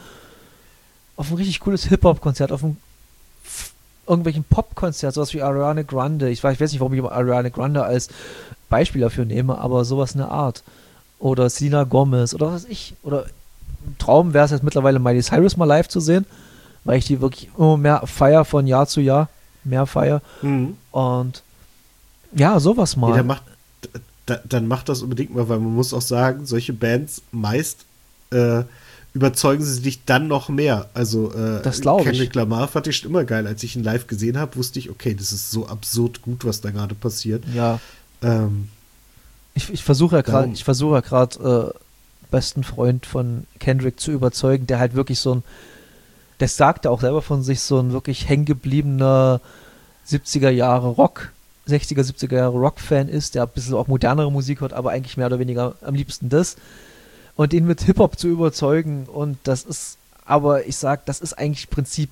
Speaker 2: auf ein richtig cooles Hip-Hop-Konzert, auf ein irgendwelchen Pop-Konzert, sowas wie Ariana Grande. Ich weiß, ich weiß nicht, warum ich Ariana Grande als Beispiel dafür nehme, aber sowas in der Art. Oder Selena Gomez oder was weiß ich. Oder ein Traum wäre es jetzt mittlerweile Miley Cyrus mal live zu sehen, weil ich die wirklich immer mehr feier von Jahr zu Jahr. Mehr feier. Mhm. Und ja, sowas mal.
Speaker 3: Ja, dann, macht, da, dann macht das unbedingt mal, weil man muss auch sagen, solche Bands meist äh, überzeugen sie dich dann noch mehr. Also äh,
Speaker 2: das glaube ich.
Speaker 3: Kendrick Lamar fand ich schon immer geil. Als ich ihn live gesehen habe, wusste ich, okay, das ist so absurd gut, was da gerade passiert.
Speaker 2: Ja.
Speaker 3: Ähm,
Speaker 2: ich, ich versuche ja gerade, ich versuche ja gerade äh, besten Freund von Kendrick zu überzeugen, der halt wirklich so ein, der sagt ja auch selber von sich, so ein wirklich hängengebliebener siebziger Jahre Rock, sechziger, siebziger Jahre Rock-Fan ist, der ein bisschen auch modernere Musik hört, aber eigentlich mehr oder weniger am liebsten das. Und ihn mit Hip-Hop zu überzeugen und das ist, aber ich sag, das ist eigentlich im Prinzip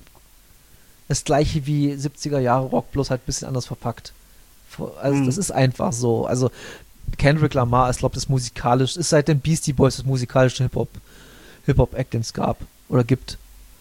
Speaker 2: das gleiche wie siebziger Jahre Rock, bloß halt ein bisschen anders verpackt. Also mhm. das ist einfach so. Also Kendrick Lamar, ich glaube, das musikalisch, ist seit den Beastie Boys das musikalische Hip-Hop Hip-Hop-Act, den es gab oder gibt.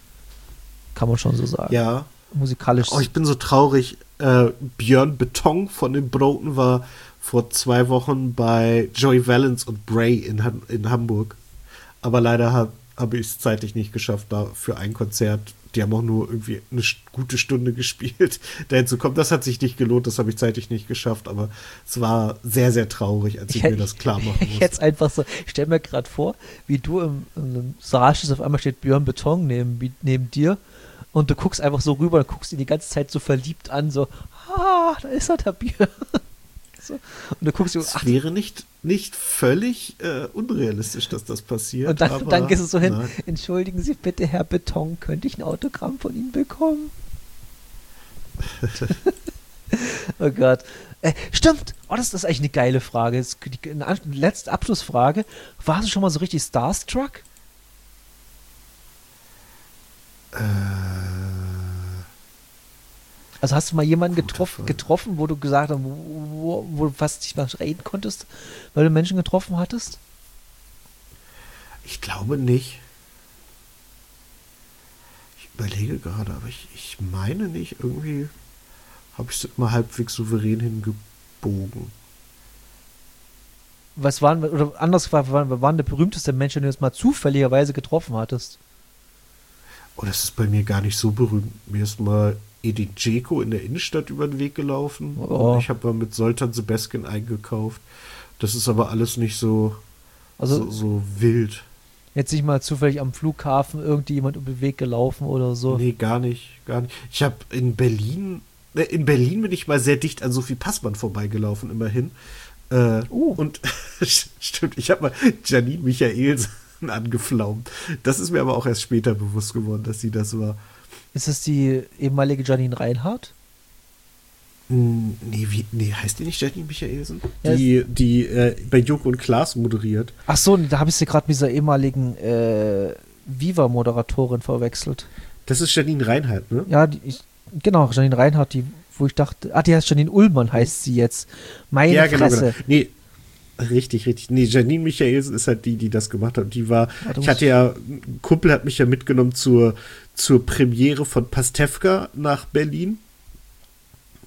Speaker 2: Kann man schon so sagen.
Speaker 3: Ja.
Speaker 2: Musikalisch.
Speaker 3: Oh, ich bin so traurig. Äh, Björn Beton von den Broten war vor zwei Wochen bei Joey Valence und Bray in, Han- in Hamburg. Aber leider habe hab ich es zeitlich nicht geschafft, da für ein Konzert. Die haben auch nur irgendwie eine st- gute Stunde gespielt, da hinzukommen. Das hat sich nicht gelohnt, das habe ich zeitlich nicht geschafft. Aber es war sehr, sehr traurig, als ich, ich mir das klar machen musste.
Speaker 2: Ich hätte einfach so, ich stell mir gerade vor, wie du im, im Sarge ist, auf einmal steht Björn Beton neben, neben dir. Und du guckst einfach so rüber und guckst ihn die ganze Zeit so verliebt an, so, ah, da ist er, der Björn. So. Und du guckst
Speaker 3: es ach, wäre nicht, nicht völlig äh, unrealistisch, dass das passiert.
Speaker 2: Und dann,
Speaker 3: aber,
Speaker 2: dann gehst du so hin,
Speaker 3: nein.
Speaker 2: Entschuldigen Sie bitte, Herr Beton, könnte ich ein Autogramm von Ihnen bekommen? Oh Gott. Äh, stimmt, oh, das, das ist eigentlich eine geile Frage. Das, die, eine letzte Abschlussfrage. Warst du schon mal so richtig starstruck?
Speaker 3: Äh...
Speaker 2: Also hast du mal jemanden getroffen, getroffen, wo du gesagt hast, wo, wo, wo du fast nicht mal reden konntest, weil du Menschen getroffen hattest?
Speaker 3: Ich glaube nicht. Ich überlege gerade, aber ich, ich meine nicht. Irgendwie habe ich es immer halbwegs souverän hingebogen.
Speaker 2: Was waren, oder anders gefragt, wer war der berühmteste Mensch, den du jetzt mal zufälligerweise getroffen hattest?
Speaker 3: Oh, das ist bei mir gar nicht so berühmt. Mir ist mal Edin Dzeko in der Innenstadt über den Weg gelaufen.
Speaker 2: Oh.
Speaker 3: Und ich habe mal mit Zoltan Sebeskin eingekauft. Das ist aber alles nicht so,
Speaker 2: also,
Speaker 3: so, so wild.
Speaker 2: Jetzt nicht mal zufällig am Flughafen irgendjemand über den Weg gelaufen oder so?
Speaker 3: Nee, gar nicht. Gar nicht. Ich habe in Berlin, äh, in Berlin bin ich mal sehr dicht an Sophie Passmann vorbeigelaufen, immerhin. Äh, uh. Und stimmt, ich habe mal Janine Michaelsen angeflaumt. Das ist mir aber auch erst später bewusst geworden, dass sie das war.
Speaker 2: Ist das die ehemalige Janine Reinhardt?
Speaker 3: Nee, wie, nee, heißt die nicht Janine Michaelsen? Ja, die die äh, bei Joko und Klaas moderiert.
Speaker 2: Ach so, da habe ich sie gerade mit dieser ehemaligen äh, Viva-Moderatorin verwechselt.
Speaker 3: Das ist Janine Reinhardt, ne?
Speaker 2: Ja, die, ich, genau, Janine Reinhardt, die, wo ich dachte, ah, die heißt Janine Ullmann, heißt sie jetzt. Meine
Speaker 3: ja, genau,
Speaker 2: Fresse.
Speaker 3: Genau. Nee, richtig, richtig. Nee, Janine Michaelsen ist halt die, die das gemacht hat. Die war, ja, ich hatte ja, ein Kumpel hat mich ja mitgenommen zur, zur Premiere von Pastewka nach Berlin.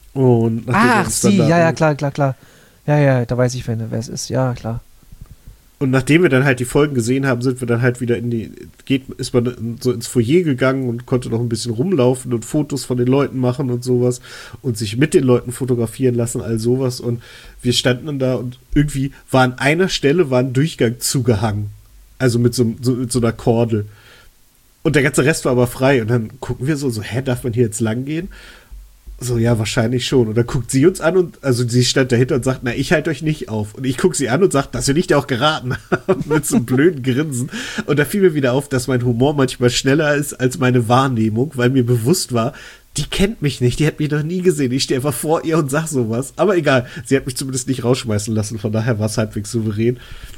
Speaker 3: Und
Speaker 2: ach, sie, ja, ja, klar, klar, klar. Ja, ja, da weiß ich, wer es ist. Ja, klar.
Speaker 3: Und nachdem wir dann halt die Folgen gesehen haben, sind wir dann halt wieder in die, geht, ist man so ins Foyer gegangen und konnte noch ein bisschen rumlaufen und Fotos von den Leuten machen und sowas und sich mit den Leuten fotografieren lassen, all sowas. Und wir standen dann da und irgendwie war an einer Stelle war ein Durchgang zugehangen. Also mit so, so, mit so einer Kordel. Und der ganze Rest war aber frei. Und dann gucken wir so, so, hä, darf man hier jetzt lang gehen? So, ja, wahrscheinlich schon. Und dann guckt sie uns an und, also sie stand dahinter und sagt, na, ich halte euch nicht auf. Und ich gucke sie an und sage, dass wir nicht auch geraten haben, mit so einem blöden Grinsen. Und da fiel mir wieder auf, dass mein Humor manchmal schneller ist als meine Wahrnehmung, weil mir bewusst war, die kennt mich nicht, die hat mich noch nie gesehen. Ich stehe einfach vor ihr und sag sowas. Aber egal, sie hat mich zumindest nicht rausschmeißen lassen, von daher war es halbwegs souverän.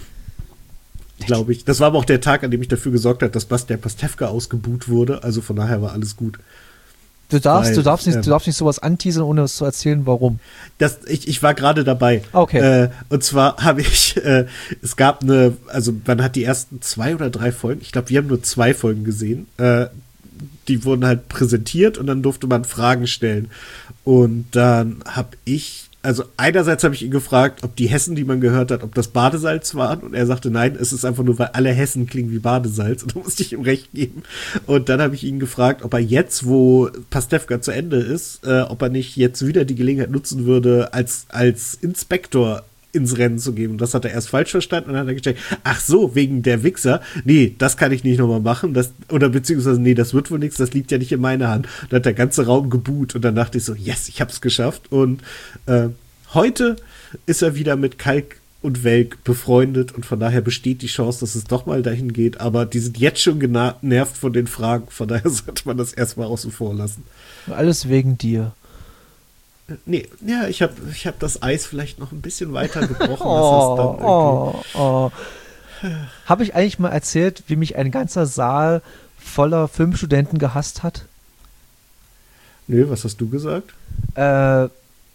Speaker 3: Glaube ich. Das war aber auch der Tag, an dem ich dafür gesorgt habe, dass Bastian Pastewka ausgebuht wurde. Also von daher war alles gut.
Speaker 2: Du darfst,
Speaker 3: Weil,
Speaker 2: du darfst nicht,
Speaker 3: ähm,
Speaker 2: du darfst nicht sowas anteasern, ohne es zu erzählen, warum.
Speaker 3: Das, ich, ich war gerade dabei.
Speaker 2: Okay.
Speaker 3: Äh, und zwar habe ich, äh, es gab eine, also man hat die ersten zwei oder drei Folgen, ich glaube, wir haben nur zwei Folgen gesehen. Äh, die wurden halt präsentiert und dann durfte man Fragen stellen. Und dann habe ich Also einerseits habe ich ihn gefragt, ob die Hessen, die man gehört hat, ob das Badesalz waren. Und er sagte, nein, es ist einfach nur, weil alle Hessen klingen wie Badesalz. Und da musste ich ihm recht geben. Und dann habe ich ihn gefragt, ob er jetzt, wo Pastewka zu Ende ist, äh, ob er nicht jetzt wieder die Gelegenheit nutzen würde, als, als Inspektor ins Rennen zu geben. Und das hat er erst falsch verstanden. Und dann hat er gecheckt, ach so, wegen der Wichser. Nee, das kann ich nicht nochmal machen. Das, oder beziehungsweise, nee, das wird wohl nichts. Das liegt ja nicht in meiner Hand. Und dann hat der ganze Raum gebuht. Und dann dachte ich so, yes, ich hab's geschafft. Und äh, heute ist er wieder mit Kalk und Welk befreundet. Und von daher besteht die Chance, dass es doch mal dahin geht. Aber die sind jetzt schon genervt von den Fragen. Von daher sollte man das erstmal außen vor lassen.
Speaker 2: Alles wegen dir.
Speaker 3: Nee, ja, ich habe ich hab das Eis vielleicht noch ein bisschen weiter gebrochen.
Speaker 2: Oh,
Speaker 3: dass es dann
Speaker 2: oh, oh. Habe ich eigentlich mal erzählt, wie mich ein ganzer Saal voller Filmstudenten gehasst hat?
Speaker 3: Nö, was hast du gesagt?
Speaker 2: Äh,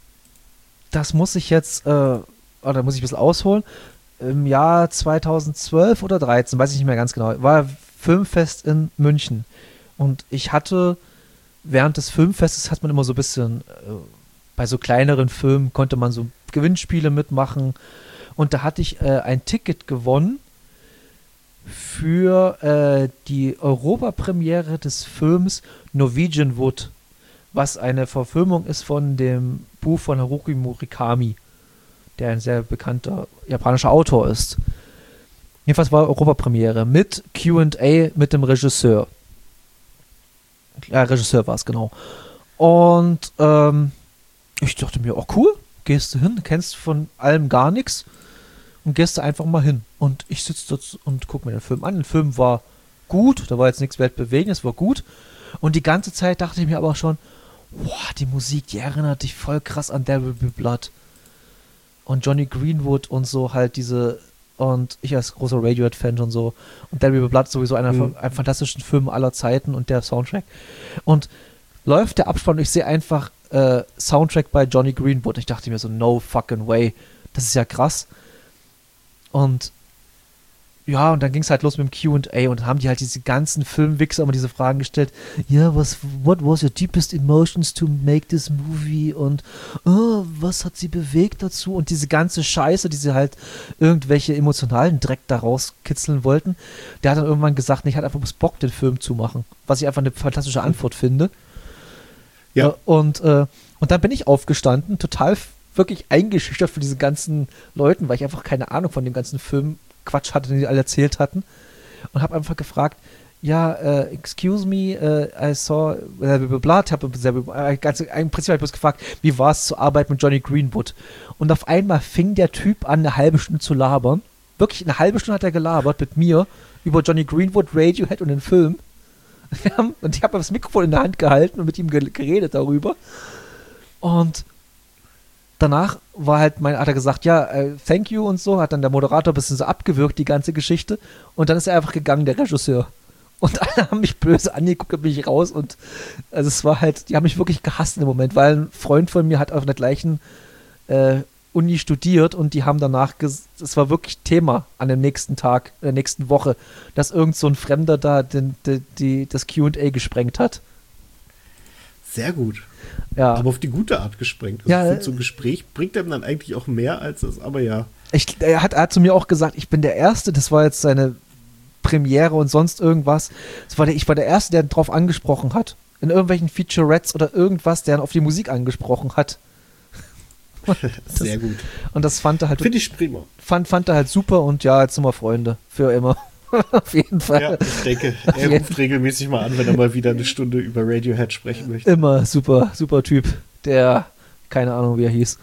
Speaker 2: das muss ich jetzt, äh, oder muss ich ein bisschen ausholen. Im Jahr zweitausendzwölf oder dreizehn, weiß ich nicht mehr ganz genau, war Filmfest in München. Und ich hatte, während des Filmfestes hat man immer so ein bisschen... Äh, bei so kleineren Filmen konnte man so Gewinnspiele mitmachen. Und da hatte ich äh, ein Ticket gewonnen für äh, die Europapremiere des Films Norwegian Wood, was eine Verfilmung ist von dem Buch von Haruki Murakami, der ein sehr bekannter japanischer Autor ist. Jedenfalls war Europapremiere mit Q und A mit dem Regisseur. Ja, Regisseur war es, genau. Und ähm, ich dachte mir, oh cool, gehst du hin, kennst von allem gar nichts und gehst du einfach mal hin. Und ich sitze dort und gucke mir den Film an. Der Film war gut, da war jetzt nichts Weltbewegendes, war gut. Und die ganze Zeit dachte ich mir aber schon, boah, die Musik, die erinnert dich voll krass an There Will Be Blood. Und Johnny Greenwood und so halt diese, und ich als großer Radiohead-Fan und so. Und There Will Be Blood sowieso einer mhm. ein fantastischen Film aller Zeiten und der Soundtrack. Und läuft der Abspann und ich sehe einfach äh, Soundtrack bei Johnny Greenwood. Ich dachte mir so, no fucking way. Das ist ja krass. Und ja, und dann ging es halt los mit dem Q und A und dann haben die halt diese ganzen Filmwichser immer diese Fragen gestellt. Ja, was, what was your deepest emotions to make this movie? Und oh, was hat sie bewegt dazu? Und diese ganze Scheiße, die sie halt irgendwelche emotionalen Dreck da rauskitzeln wollten. Der hat dann irgendwann gesagt, nee, ich hatte einfach bloß Bock, den Film zu machen. Was ich einfach eine fantastische Antwort finde. Ja. Äh, und, äh, und dann bin ich aufgestanden, total f- wirklich eingeschüchtert von diesen ganzen Leuten, weil ich einfach keine Ahnung von dem ganzen Film Quatsch hatte, den die alle erzählt hatten. Und habe einfach gefragt, ja, äh, excuse me, äh, I saw There Will Be Blood, habe äh, ganz, im Prinzip habe ich bloß gefragt, wie war es zu arbeiten mit Johnny Greenwood? Und auf einmal fing der Typ an, eine halbe Stunde zu labern. Wirklich, eine halbe Stunde hat er gelabert mit mir über Johnny Greenwood, Radiohead und den Film. Wir haben, und ich habe das Mikrofon in der Hand gehalten und mit ihm geredet darüber. Und danach war halt mein, hat er gesagt, ja, äh, thank you und so, hat dann der Moderator ein bisschen so abgewürgt, die ganze Geschichte. Und dann ist er einfach gegangen, der Regisseur. Und alle haben mich böse angeguckt und bin ich raus. Und also es war halt, die haben mich wirklich gehasst im Moment, weil ein Freund von mir hat auf der gleichen äh, Uni studiert und die haben danach, es ges- war wirklich Thema an dem nächsten Tag, in der nächsten Woche, dass irgend so ein Fremder da den, die, die, das Q und A gesprengt hat.
Speaker 3: Sehr gut.
Speaker 2: Ja.
Speaker 3: Aber auf die gute Art gesprengt. Also
Speaker 2: Ja,
Speaker 3: ich finde, so ein Gespräch bringt einem dann eigentlich auch mehr als das, aber ja.
Speaker 2: Ich, er, hat, er hat zu mir auch gesagt, ich bin der Erste, das war jetzt seine Premiere und sonst irgendwas. Das war der, ich war der Erste, der drauf angesprochen hat. In irgendwelchen Featurettes oder irgendwas, der auf die Musik angesprochen hat.
Speaker 3: Sehr
Speaker 2: das,
Speaker 3: gut.
Speaker 2: Und das fand er halt.
Speaker 3: Finde ich prima.
Speaker 2: Fand, fand er halt super und ja, jetzt sind wir Freunde. Für immer. Auf jeden Fall.
Speaker 3: Ja, ich denke, er ruft regelmäßig mal an, wenn er mal wieder eine Stunde über Radiohead sprechen möchte.
Speaker 2: Immer super, super Typ. Der, keine Ahnung, wie er hieß.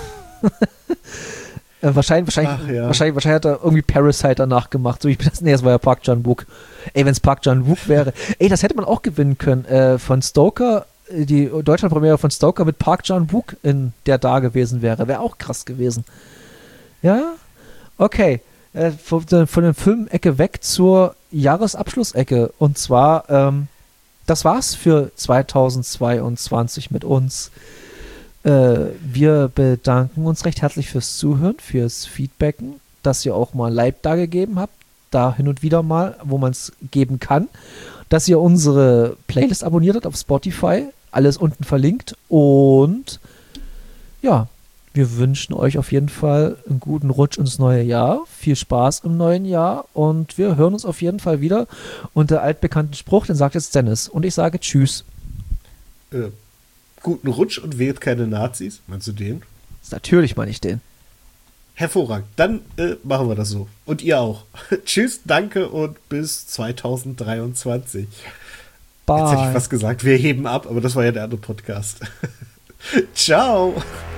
Speaker 2: äh, wahrscheinlich, wahrscheinlich,
Speaker 3: Ach, ja.
Speaker 2: wahrscheinlich, wahrscheinlich hat er irgendwie Parasite danach gemacht. So, ich bin das, nee, das war ja Park Chan-wook. Ey, wenn es Park Chan-wook wäre. Ey, das hätte man auch gewinnen können. Äh, von Stoker, die Deutschlandpremiere von Stoker mit Park Chan-wook, in der da gewesen wäre. Wäre auch krass gewesen. Ja? Okay. Äh, von, von der Filmecke weg zur Jahresabschlussecke. Und zwar, ähm, das war's für zweitausendzweiundzwanzig mit uns. Äh, wir bedanken uns recht herzlich fürs Zuhören, fürs Feedbacken, dass ihr auch mal Like da gegeben habt, da hin und wieder mal, wo man es geben kann, dass ihr unsere Playlist abonniert habt auf Spotify, alles unten verlinkt und ja, wir wünschen euch auf jeden Fall einen guten Rutsch ins neue Jahr, viel Spaß im neuen Jahr und wir hören uns auf jeden Fall wieder und der altbekannten Spruch, den sagt jetzt Dennis und ich sage Tschüss.
Speaker 3: Äh, guten Rutsch und wählt keine Nazis. Meinst du den?
Speaker 2: Natürlich meine ich den.
Speaker 3: Hervorragend. Dann äh, machen wir das so. Und ihr auch. Tschüss, danke und bis zweitausenddreiundzwanzig.
Speaker 2: Bye.
Speaker 3: Jetzt hätte ich fast gesagt, wir heben ab, aber das war ja der andere Podcast. Ciao.